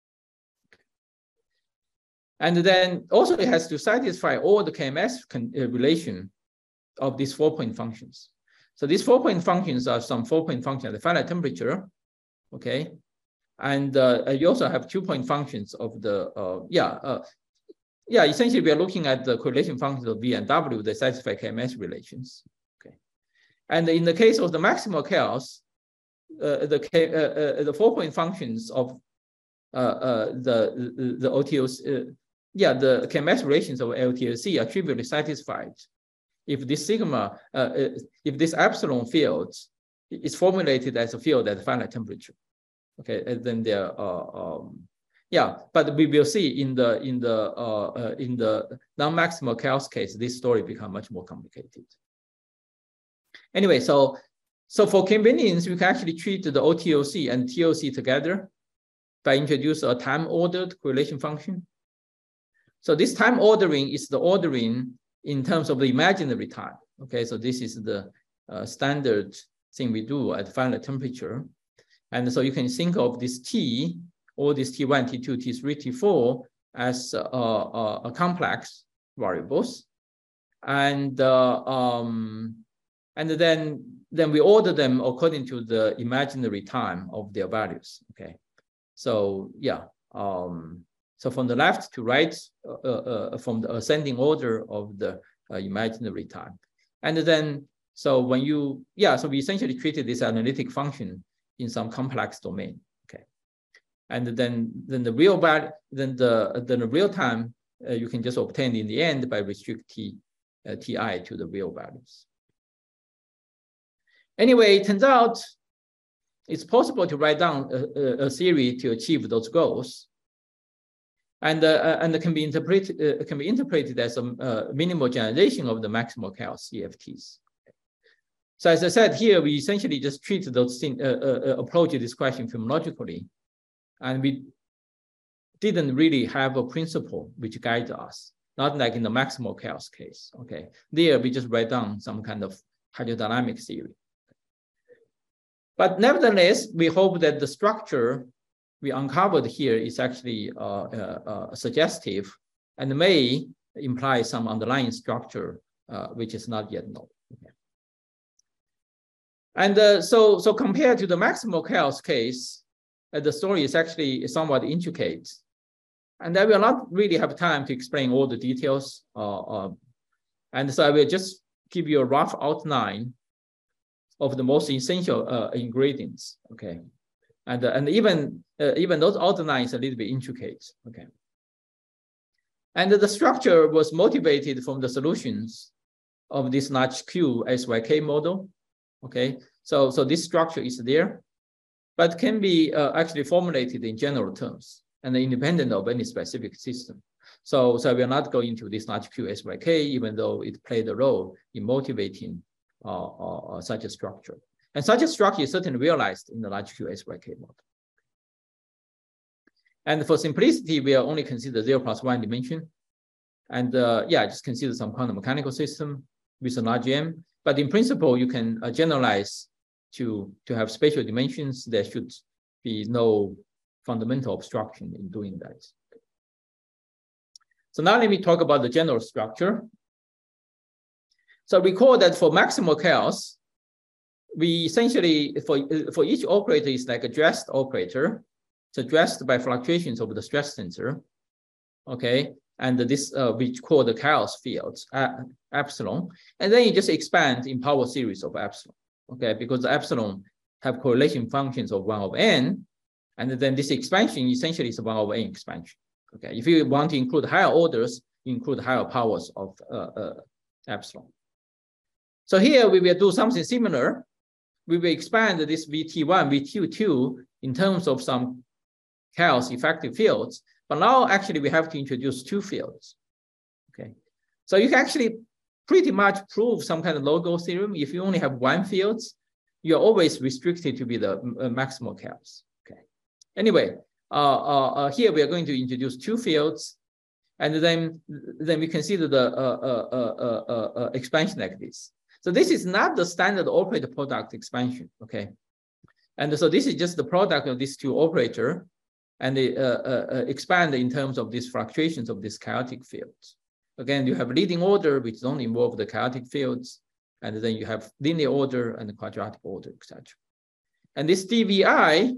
And then also it has to satisfy all the K M S con uh, relation of these four-point functions. So these four-point functions are some four-point functions at the finite temperature, okay? And uh, you also have two-point functions of the, uh, yeah, uh, yeah, essentially we are looking at the correlation functions of V and W that satisfy K M S relations, okay? And in the case of the maximal chaos, uh, the, K, uh, uh, the four-point functions of uh, uh, the, the, the O T O C, uh, yeah, the K M S relations of L T O C are trivially satisfied if this sigma, uh, if this epsilon field is formulated as a field at finite temperature, okay, and then there are, um, yeah, but we will see in the in the uh, uh, in the non-maximal chaos case, this story becomes much more complicated. Anyway, so so for convenience, we can actually treat the O T O C and T O C together by introducing a time-ordered correlation function. So this time ordering is the ordering in terms of the imaginary time. Okay, so this is the uh, standard thing we do at finite temperature. And so you can think of this T, or this T one, T two, T three, T four as uh, uh, a complex variables. And, uh, um, and then, then we order them according to the imaginary time of their values, okay? So yeah, um, so from the left to right, uh, uh, from the ascending order of the uh, imaginary time. And then, so when you, yeah, so we essentially treated this analytic function in some complex domain, okay? And then, then the real value, then the, then the real time, uh, you can just obtain in the end by restrict T, uh, Ti to the real values. Anyway, it turns out it's possible to write down a, a, a theory to achieve those goals. And, uh, and it can be interpreted uh, can be interpreted as a uh, minimal generalization of the maximal chaos C F Ts. So as I said here, we essentially just treat those things, uh, uh, approach this question phenomenologically, and we didn't really have a principle which guides us. Not like in the maximal chaos case. Okay, there we just write down some kind of hydrodynamic theory. But nevertheless, we hope that the structure we uncovered here is actually uh, uh, uh, suggestive and may imply some underlying structure uh, which is not yet known. Okay. And uh, so, so compared to the maximal chaos case, uh, the story is actually somewhat intricate. And I will not really have time to explain all the details. Uh, uh, and so I will just give you a rough outline of the most essential uh, ingredients. Okay. And, uh, and even, uh, even those outlines are a little bit intricate, okay? And the structure was motivated from the solutions of this large Q S Y K model, okay? So, so this structure is there, but can be uh, actually formulated in general terms and independent of any specific system. So, so we are not going into this large Q S Y K, even though it played a role in motivating uh, uh, such a structure. And such a structure is certainly realized in the large Q S Y K model. And for simplicity, we are only consider zero plus one dimension. And uh, yeah, just consider some quantum mechanical system. with a large M. But in principle, you can uh, generalize to, to have spatial dimensions. There should be no fundamental obstruction in doing that. So now let me talk about the general structure. So recall that for maximal chaos, we essentially, for, for each operator is like a dressed operator. So dressed by fluctuations of the stress tensor, okay? And this, uh, we call the chaos fields, uh, epsilon. And then you just expand in power series of epsilon, okay? Because the epsilon have correlation functions of one over n, and then this expansion essentially is a one over n expansion, okay? If you want to include higher orders, you include higher powers of uh, uh, epsilon. So here we will do something similar. We will expand this V T one, V T two in terms of some chaos effective fields, but now actually we have to introduce two fields, okay? So you can actually pretty much prove some kind of logo theorem. If you only have one field, you're always restricted to be the uh, maximal chaos, okay? Anyway, uh, uh, uh, here we are going to introduce two fields, and then, then we consider the uh, uh, uh, uh, uh, expansion like this. So this is not the standard operator product expansion, okay? And so this is just the product of these two operators, and they uh, uh, uh, expand in terms of these fluctuations of these chaotic fields. Again, you have leading order, which don't involve the chaotic fields, and then you have linear order and quadratic order, et cetera. And this D V I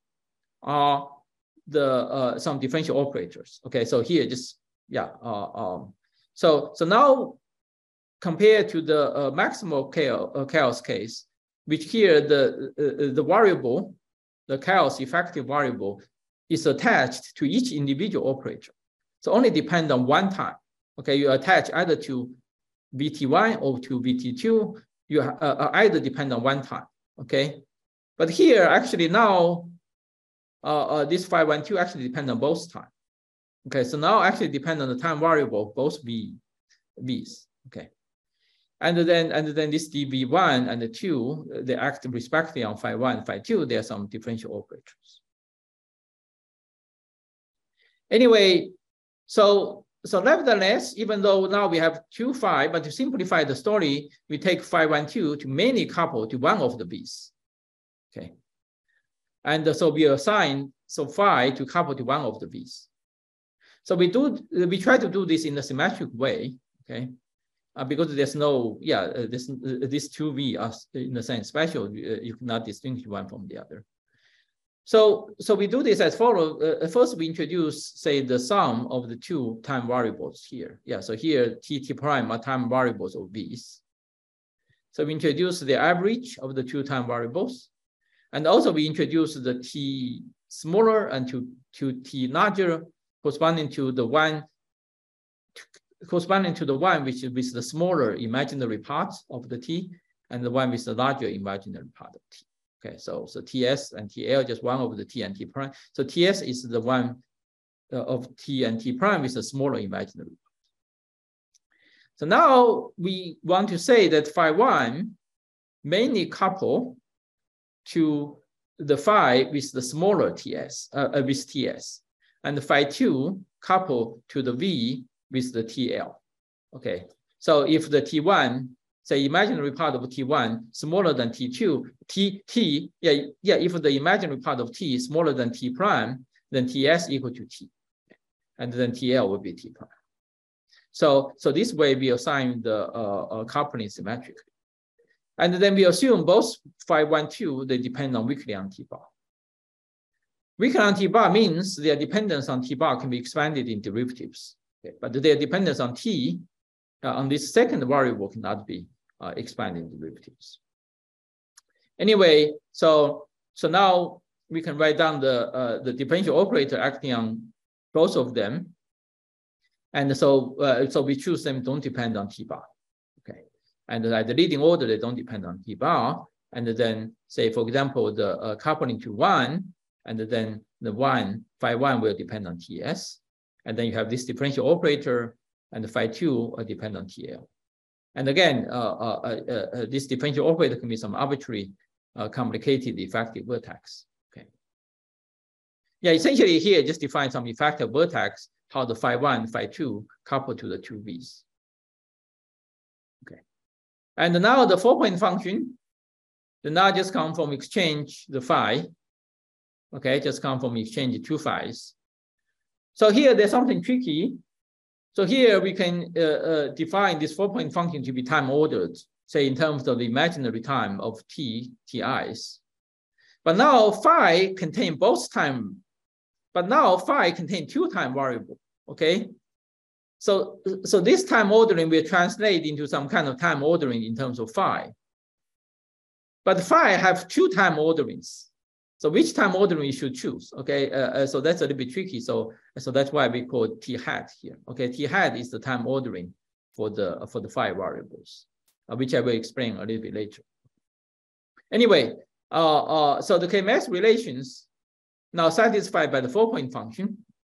are the uh, some differential operators. Okay, so here just yeah. Uh, um, so so now compared to the uh, maximal chaos, uh, chaos case, which here the uh, the variable, the chaos effective variable, is attached to each individual operator. So only depend on one time. Okay, you attach either to V T one or to V T two, you uh, either depend on one time, okay? But here, actually now, uh, uh, this five one two actually depend on both time. Okay, so now actually depend on the time variable of both V, V's, okay? And then, and then this D V one and the two, they act respectively on phi one, phi two, there are some differential operators. Anyway, so, so nevertheless, even though now we have two phi, but to simplify the story, we take phi one, two to mainly couple to one of the B's, okay? And so we assign, so phi to couple to one of the B's. So we do, we try to do this in a symmetric way, okay? Uh, because there's no, yeah, uh, this, uh, these two V are in a sense special, uh, you cannot distinguish one from the other. So, so we do this as follows. Uh, first, we introduce, say, the sum of the two time variables here. Yeah, so here, T, T prime are time variables of V's. So we introduce the average of the two time variables. And also we introduce the T smaller and to, to T larger corresponding to the one, corresponding to the one which is with the smaller imaginary part of the T and the one with the larger imaginary part of T. Okay, so, so T S and T L just one over the T and T prime. So T S is the one uh, of T and T prime with a smaller imaginary part. So now we want to say that phi one mainly couple to the phi with the smaller T S, uh, with T S, and the phi two couple to the V with the T L. Okay, so if the T one, say imaginary part of T one smaller than T two, T, T, yeah, yeah, if the imaginary part of T is smaller than T prime, then T S equal to T, and then T L will be T prime. So, so this way we assign the uh, uh, coupling symmetrically. And then we assume both phi one, two, they depend on weakly on T bar. Weakly on T bar means their dependence on T bar can be expanded in derivatives, okay? But their dependence on T, uh, on this second variable cannot be uh, expanded in derivatives. Anyway, so, so now we can write down the, uh, the differential operator acting on both of them. And so, uh, so we choose them don't depend on T bar, okay? And at the leading order, they don't depend on T bar. And then say, for example, the uh, coupling to one, and then the one, phi one will depend on T S. And then you have this differential operator, and the phi two will depend on T L. And again, uh, uh, uh, uh, this differential operator can be some arbitrary, uh, complicated effective vertex, okay? Yeah, essentially here, just define some effective vertex, how the phi one, phi two couple to the two V's. Okay. And now the four-point function, the now just come from exchange the phi. Okay, just come from exchange two phi's. So here there's something tricky. So here we can uh, uh, define this four-point function to be time ordered, say in terms of the imaginary time of t, ti's. But now phi contain both time, but now phi contain two time variable, okay? So, so this time ordering will translate into some kind of time ordering in terms of phi. But phi have two time orderings. So which time ordering you should choose, okay? Uh, uh, so that's a little bit tricky. So, so that's why we call t hat here, okay? T hat is the time ordering for the, for the phi variables, uh, which I will explain a little bit later. Anyway, uh, uh, so the K M S relations now satisfied by the four-point function,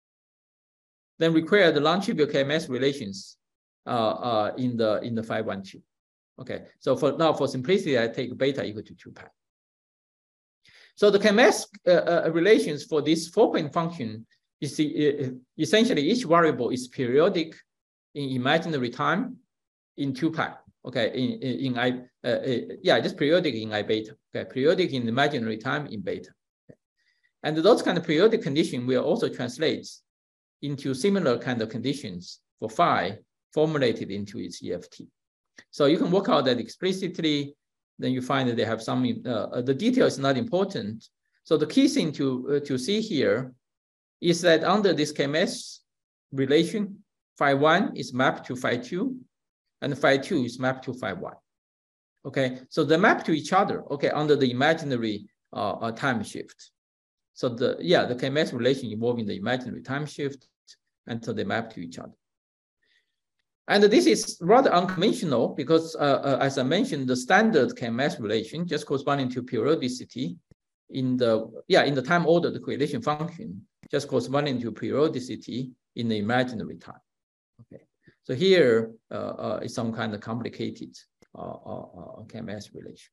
then require the non-trivial K M S relations uh, uh, in the in the phi one two. Okay, so for now for simplicity, I take beta equal to two pi. So the K M S uh, uh, relations for this four-point function is the, uh, essentially each variable is periodic in imaginary time in two pi. Okay, in in, in I uh, uh, yeah, just periodic in I beta. Okay, periodic in imaginary time in beta. Okay. And those kind of periodic conditions will also translate into similar kind of conditions for phi formulated into its E F T. So you can work out that explicitly, then you find that they have some, uh, the detail is not important. So the key thing to, uh, to see here is that under this K M S relation, phi one is mapped to phi two, and phi two is mapped to phi one. Okay, so they map to each other, okay, under the imaginary uh, uh, time shift. So the, yeah, the K M S relation involving the imaginary time shift, and so they map to each other. And this is rather unconventional because, uh, uh, as I mentioned, the standard K M S relation just corresponding to periodicity in the, yeah, in the time order, the correlation function just corresponding to periodicity in the imaginary time. Okay, so here uh, uh, is some kind of complicated uh, uh, uh, K M S relation.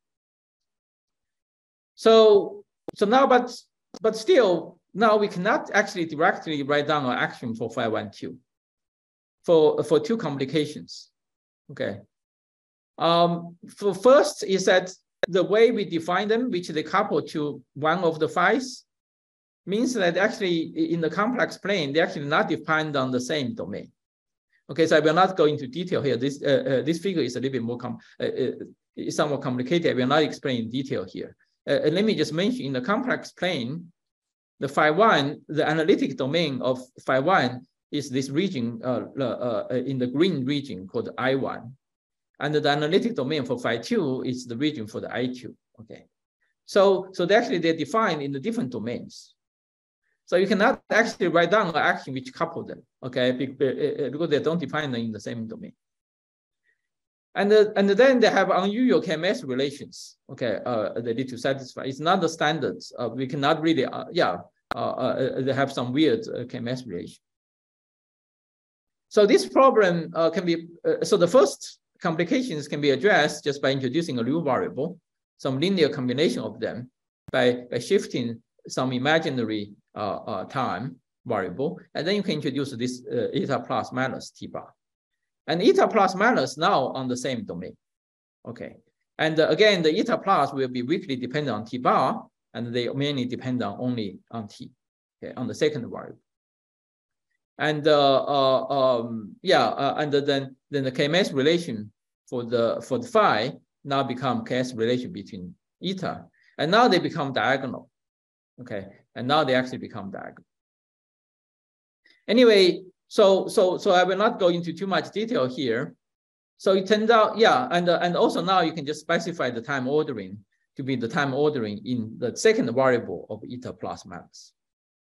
So, so now, but but still, now we cannot actually directly write down an action for phi one two. For, for two complications, okay. Um, for first is that the way we define them, which they couple to one of the phi's, means that actually in the complex plane, they're actually not defined on the same domain. Okay, so I will not go into detail here. This, uh, uh, this figure is a little bit more, com uh, uh, somewhat complicated. I will not explain in detail here. Uh, let me just mention in the complex plane, the phi one, the analytic domain of phi one is this region uh, uh, uh, in the green region called I one. And the analytic domain for phi two is the region for the I two, okay? So, so they actually they're defined in the different domains. So you cannot actually write down an action which couple them, okay? Because they don't define them in the same domain. And, uh, and then they have unusual K M S relations, okay? Uh, they need to satisfy. It's not the standards. Uh, we cannot really, uh, yeah, uh, uh, they have some weird uh, K M S relation. So this problem uh, can be, uh, so the first complications can be addressed just by introducing a new variable, some linear combination of them by, by shifting some imaginary uh, uh, time variable. And then you can introduce this uh, eta plus minus t bar. And eta plus minus now on the same domain, okay. And uh, again, the eta plus will be weakly dependent on t bar, and they mainly depend on only on t, okay, on the second variable. And uh, uh, um, yeah, uh, and then then the K M S relation for the for the phi now become K S relation between eta, and now they become diagonal, okay, and now they actually become diagonal. Anyway, so so so I will not go into too much detail here. So it turns out, yeah, and uh, and also now you can just specify the time ordering to be the time ordering in the second variable of eta plus minus.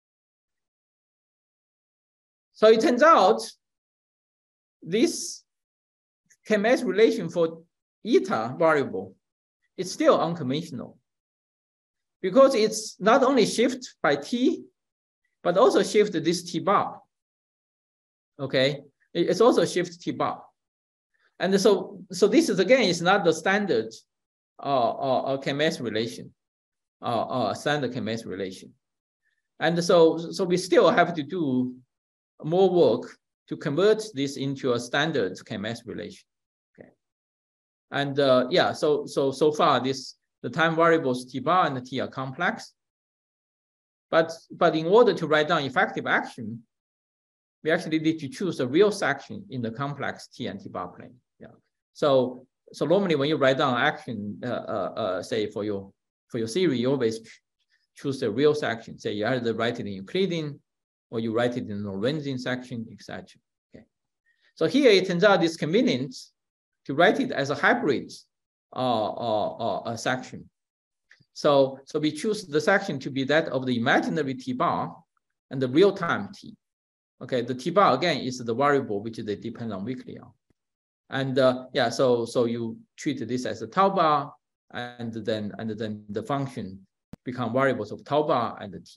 So it turns out this K M S relation for eta variable is still unconventional because it's not only shift by t, but also shift this t bar. Okay, it's also shift t bar. And so, so this is again, is not the standard uh, uh, K M S relation, uh, uh, standard K M S relation. And so, so we still have to do more work to convert this into a standard K M S relation. Okay. And uh, yeah, so so so far this the time variables t bar and t are complex. But but in order to write down effective action, we actually need to choose a real section in the complex t and t bar plane. Yeah. So so normally when you write down action, uh, uh, uh, say for your for your theory, you always choose the real section. Say you either write it in Euclidean or you write it in Lorentzian section, et cetera. Okay. So here it turns out it's convenient to write it as a hybrid uh, uh, uh, section. So, so we choose the section to be that of the imaginary t bar and the real-time t. Okay, the t bar again is the variable which they depend on weakly on. And uh, yeah, so so you treat this as a tau bar, and then and then the function become variables of tau bar and the t.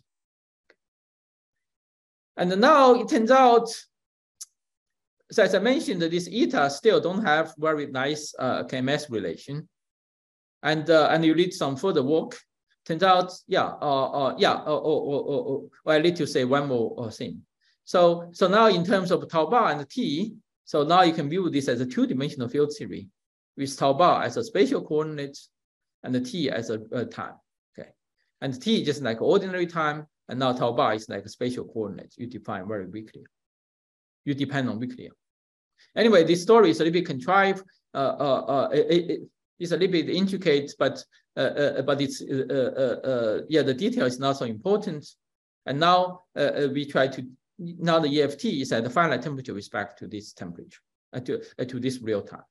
And now it turns out, so as I mentioned, this eta still don't have very nice uh, K M S relation. And uh, and you need some further work. Turns out, yeah, uh, uh, yeah. Oh, oh, oh, oh, oh. Well, I need to say one more uh, thing. So so now in terms of tau bar and t, so now you can view this as a two-dimensional field theory, with tau bar as a spatial coordinate, and the t as a, a time. Okay, and t just like ordinary time, and now tau bar is like a spatial coordinate. You define very weakly. You depend on weakly. Anyway, this story is a little bit contrived. Uh, uh, uh, it, it, It's a little bit intricate, but uh, uh, but it's uh, uh, uh, yeah, the detail is not so important. And now uh, we try to now the E F T is at the finite temperature with respect to this temperature uh, to uh, to this real time.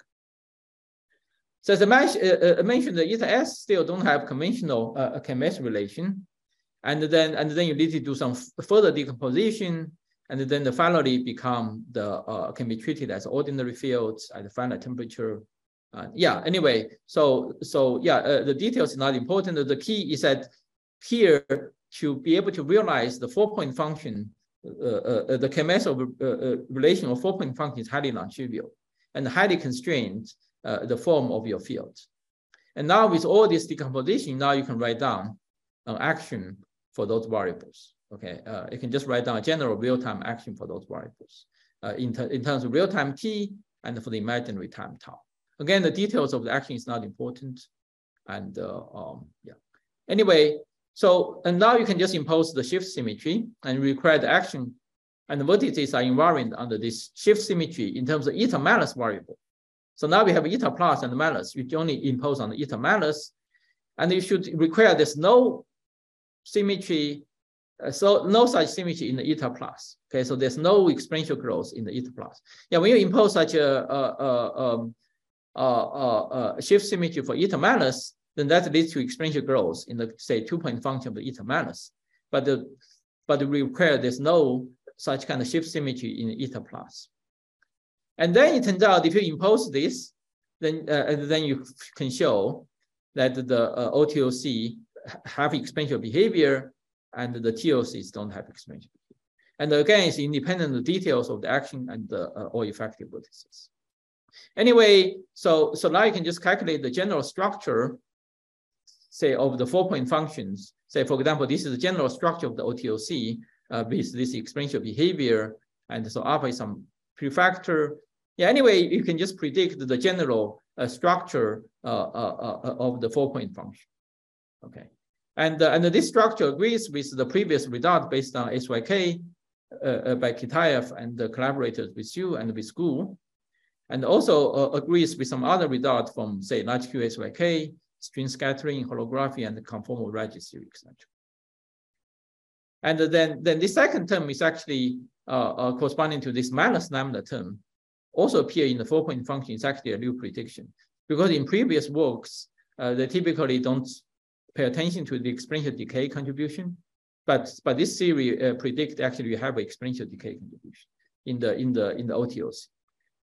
So as I mentioned, uh, uh, mentioned the eta S still don't have conventional uh, K M S relation, and then and then you need to do some further decomposition, and then the finally become the uh, can be treated as ordinary fields at the finite temperature. Uh, yeah, anyway, so so yeah, uh, the details is not important. The key is that here to be able to realize the four-point function, uh, uh, the K M S of uh, uh, relation of four-point function is highly non-trivial and highly constrained uh, the form of your field. And now with all this decomposition, now you can write down an action for those variables. Okay, uh, you can just write down a general real-time action for those variables uh, in, ter in terms of real-time t and for the imaginary time tau. Again, the details of the action is not important. And uh, um, yeah. Anyway, so, and now you can just impose the shift symmetry and require the action. And the vertices are invariant under this shift symmetry in terms of eta malus variable. So now we have eta plus and malus. You only impose on the eta malus. And you should require there's no symmetry, uh, so no such symmetry in the eta plus. Okay, so there's no exponential growth in the eta plus. Yeah, when you impose such a, a, a um, Uh, uh, uh, shift symmetry for eta malus, then that leads to exponential growth in the say two-point function of the eta malus. But the but we require there's no such kind of shift symmetry in eta plus. And then it turns out if you impose this, then uh, and then you can show that the uh, O T O C have exponential behavior and the T O Cs don't have exponential behavior. And again, it's independent of the details of the action and the uh, all effective vertices. Anyway, so, so now you can just calculate the general structure, say, of the four-point functions. Say, for example, this is the general structure of the O T O C uh, with this exponential behavior. And so alpha is some prefactor. Yeah, anyway, you can just predict the general uh, structure uh, uh, uh, of the four-point function. Okay. And, uh, and this structure agrees with the previous result based on S Y K uh, uh, by Kitaev and the collaborators with you and with Gu. And also uh, agrees with some other results from, say, large Q S Y K, string scattering, holography, and the conformal registry, et cetera. And then, then the second term is actually uh, uh, corresponding to this minus lambda term, also appear in the four-point function. It's actually a new prediction. Because in previous works, uh, they typically don't pay attention to the exponential decay contribution. But, but this theory uh, predict actually you have an exponential decay contribution in the, in the, in the O T O C.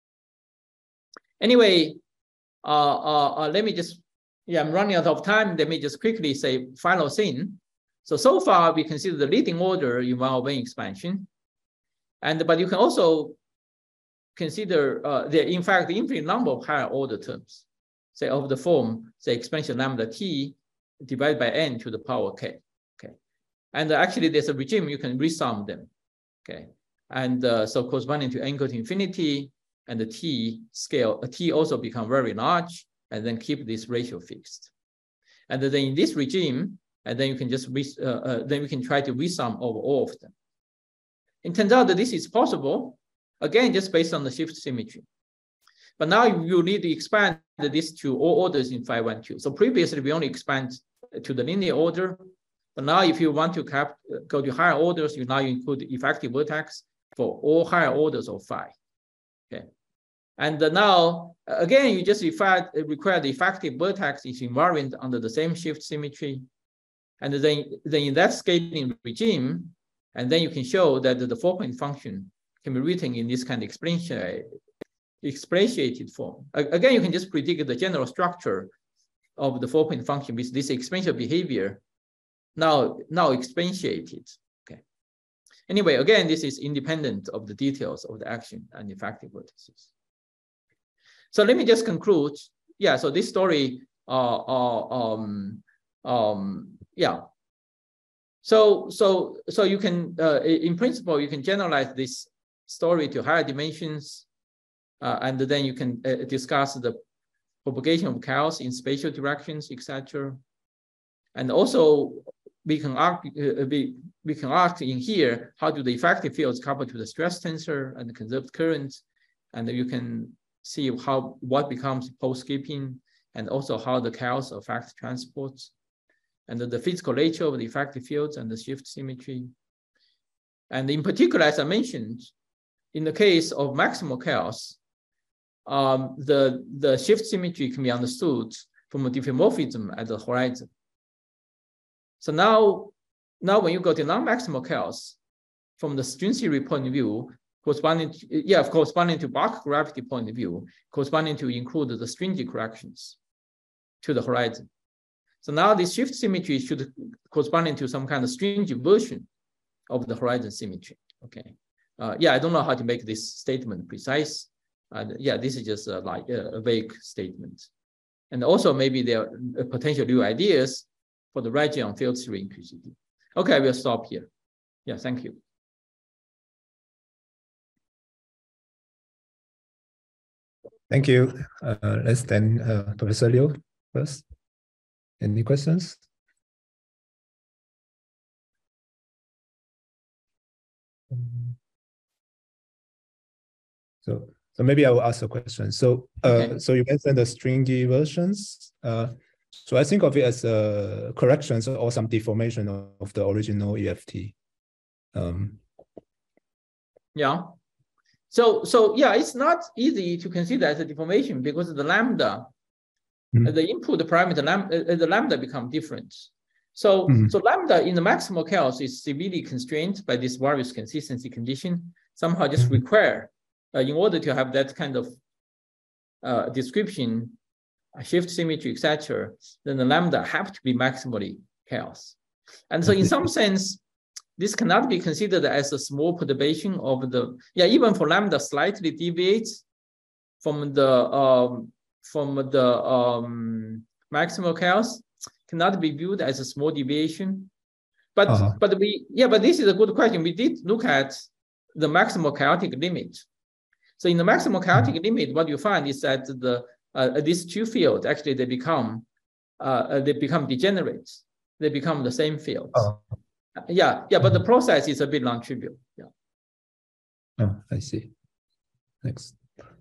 Anyway, uh, uh, uh, let me just, yeah, I'm running out of time. Let me just quickly say final thing. So, so far we consider the leading order in one over n expansion. And, but you can also consider uh, the, in fact, the infinite number of higher order terms, say of the form, say expansion lambda t divided by n to the power k, okay. And actually there's a regime, you can resum them, okay. And uh, so corresponding to n go to infinity, and the t scale, t also become very large, and then keep this ratio fixed. And then in this regime, and then you can just, uh, uh, then we can try to resum over all of them. It turns out that this is possible, again, just based on the shift symmetry. But now you need to expand this to all orders in phi one, two. So previously we only expand to the linear order, but now if you want to cap, go to higher orders, you now include effective vertex for all higher orders of phi. Okay. And now, again, you just require, require the effective vertex is invariant under the same shift symmetry. And then, then in that scaling regime, and then you can show that the four-point function can be written in this kind of exponential, exponentiated form. Again, you can just predict the general structure of the four-point function with this exponential behavior now, now exponentiated. Okay. Anyway, again, this is independent of the details of the action and effective vertices. So let me just conclude. Yeah, so this story, uh, uh, um, um, yeah. So, so, so you can, uh, in principle, you can generalize this story to higher dimensions, uh, and then you can uh, discuss the propagation of chaos in spatial directions, et cetera. And also, we can ask, uh, we, we can ask in here, how do the effective fields couple to the stress tensor and the conserved currents, and you can see how what becomes post-skipping, and also how the chaos affects transports, and the, the physical nature of the effective fields and the shift symmetry. And in particular, as I mentioned, in the case of maximal chaos, um, the, the shift symmetry can be understood from a diffeomorphism at the horizon. So now, now when you go to non-maximal chaos, from the string theory point of view, corresponding to, yeah, corresponding to Bach gravity point of view, corresponding to include the stringy corrections to the horizon. So now this shift symmetry should corresponding to some kind of stringy version of the horizon symmetry. Okay. Uh, yeah, I don't know how to make this statement precise. Uh, yeah, this is just a, like a, a vague statement. And also maybe there are potential new ideas for the region field theory in Q C D. Okay, we'll stop here. Yeah, thank you. Thank you. Uh, let's then uh, Professor Liu first. Any questions? So, so maybe I will ask a question. So, uh, okay. So you mentioned the stringy versions. Uh, so I think of it as uh, corrections or some deformation of the original E F T. Um, yeah. So, so yeah, it's not easy to consider as a deformation because the lambda, mm-hmm. the input parameter lambda, the lambda become different. So, mm-hmm. so lambda in the maximal chaos is severely constrained by this various consistency condition. Somehow, just mm-hmm. require uh, in order to have that kind of uh, description, shift symmetry, et cetera. Then the lambda have to be maximally chaos, and so in some sense, this cannot be considered as a small perturbation of the, yeah, even for lambda slightly deviates from the, um, from the um, maximal chaos, cannot be viewed as a small deviation. But, uh-huh. but we, yeah, but this is a good question. We did look at the maximal chaotic limit. So in the maximal chaotic mm-hmm. limit, what you find is that the, uh, these two fields, actually they become, uh, they become degenerate. They become the same fields. Uh-huh. Yeah, yeah, but the process is a bit non-trivial. Yeah. Oh, I see. Next.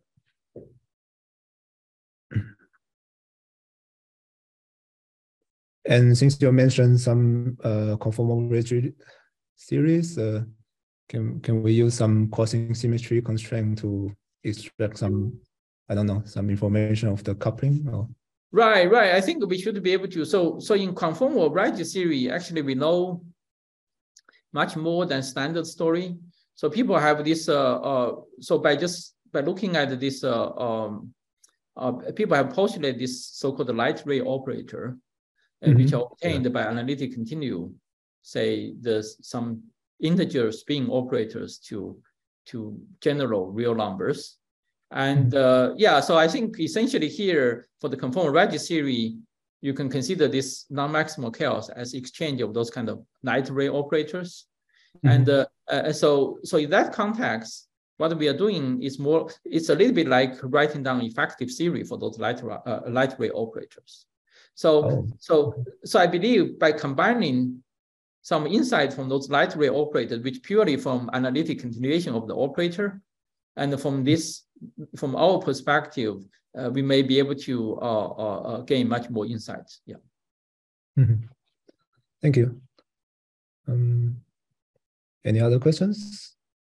And since you mentioned some uh, conformal rigid series, uh, can can we use some causing symmetry constraint to extract some, I don't know, some information of the coupling? Or? Right, right. I think we should be able to. So, so in conformal rigid series, actually, we know much more than standard story. So people have this, uh, uh, so by just, by looking at this, uh, um, uh, people have postulated this so-called light ray operator, mm-hmm. which are obtained yeah. by analytic continuum, say there's some integer spin operators to, to general real numbers. And uh, yeah, so I think essentially here for the conformal rigid series, you can consider this non-maximal chaos as exchange of those kind of light ray operators. Mm-hmm. And uh, uh, so, so in that context, what we are doing is more, it's a little bit like writing down effective theory for those light, uh, light ray operators. So, oh. so, so I believe by combining some insight from those light ray operators, which purely from analytic continuation of the operator, and from this, from our perspective, uh, we may be able to uh, uh, gain much more insights. Yeah. Mm-hmm. Thank you. Um, any other questions?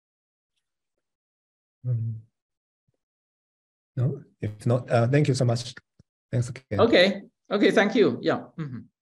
Um, no, if not, uh, thank you so much. Thanks again. Okay. Okay. Thank you. Yeah. Mm-hmm.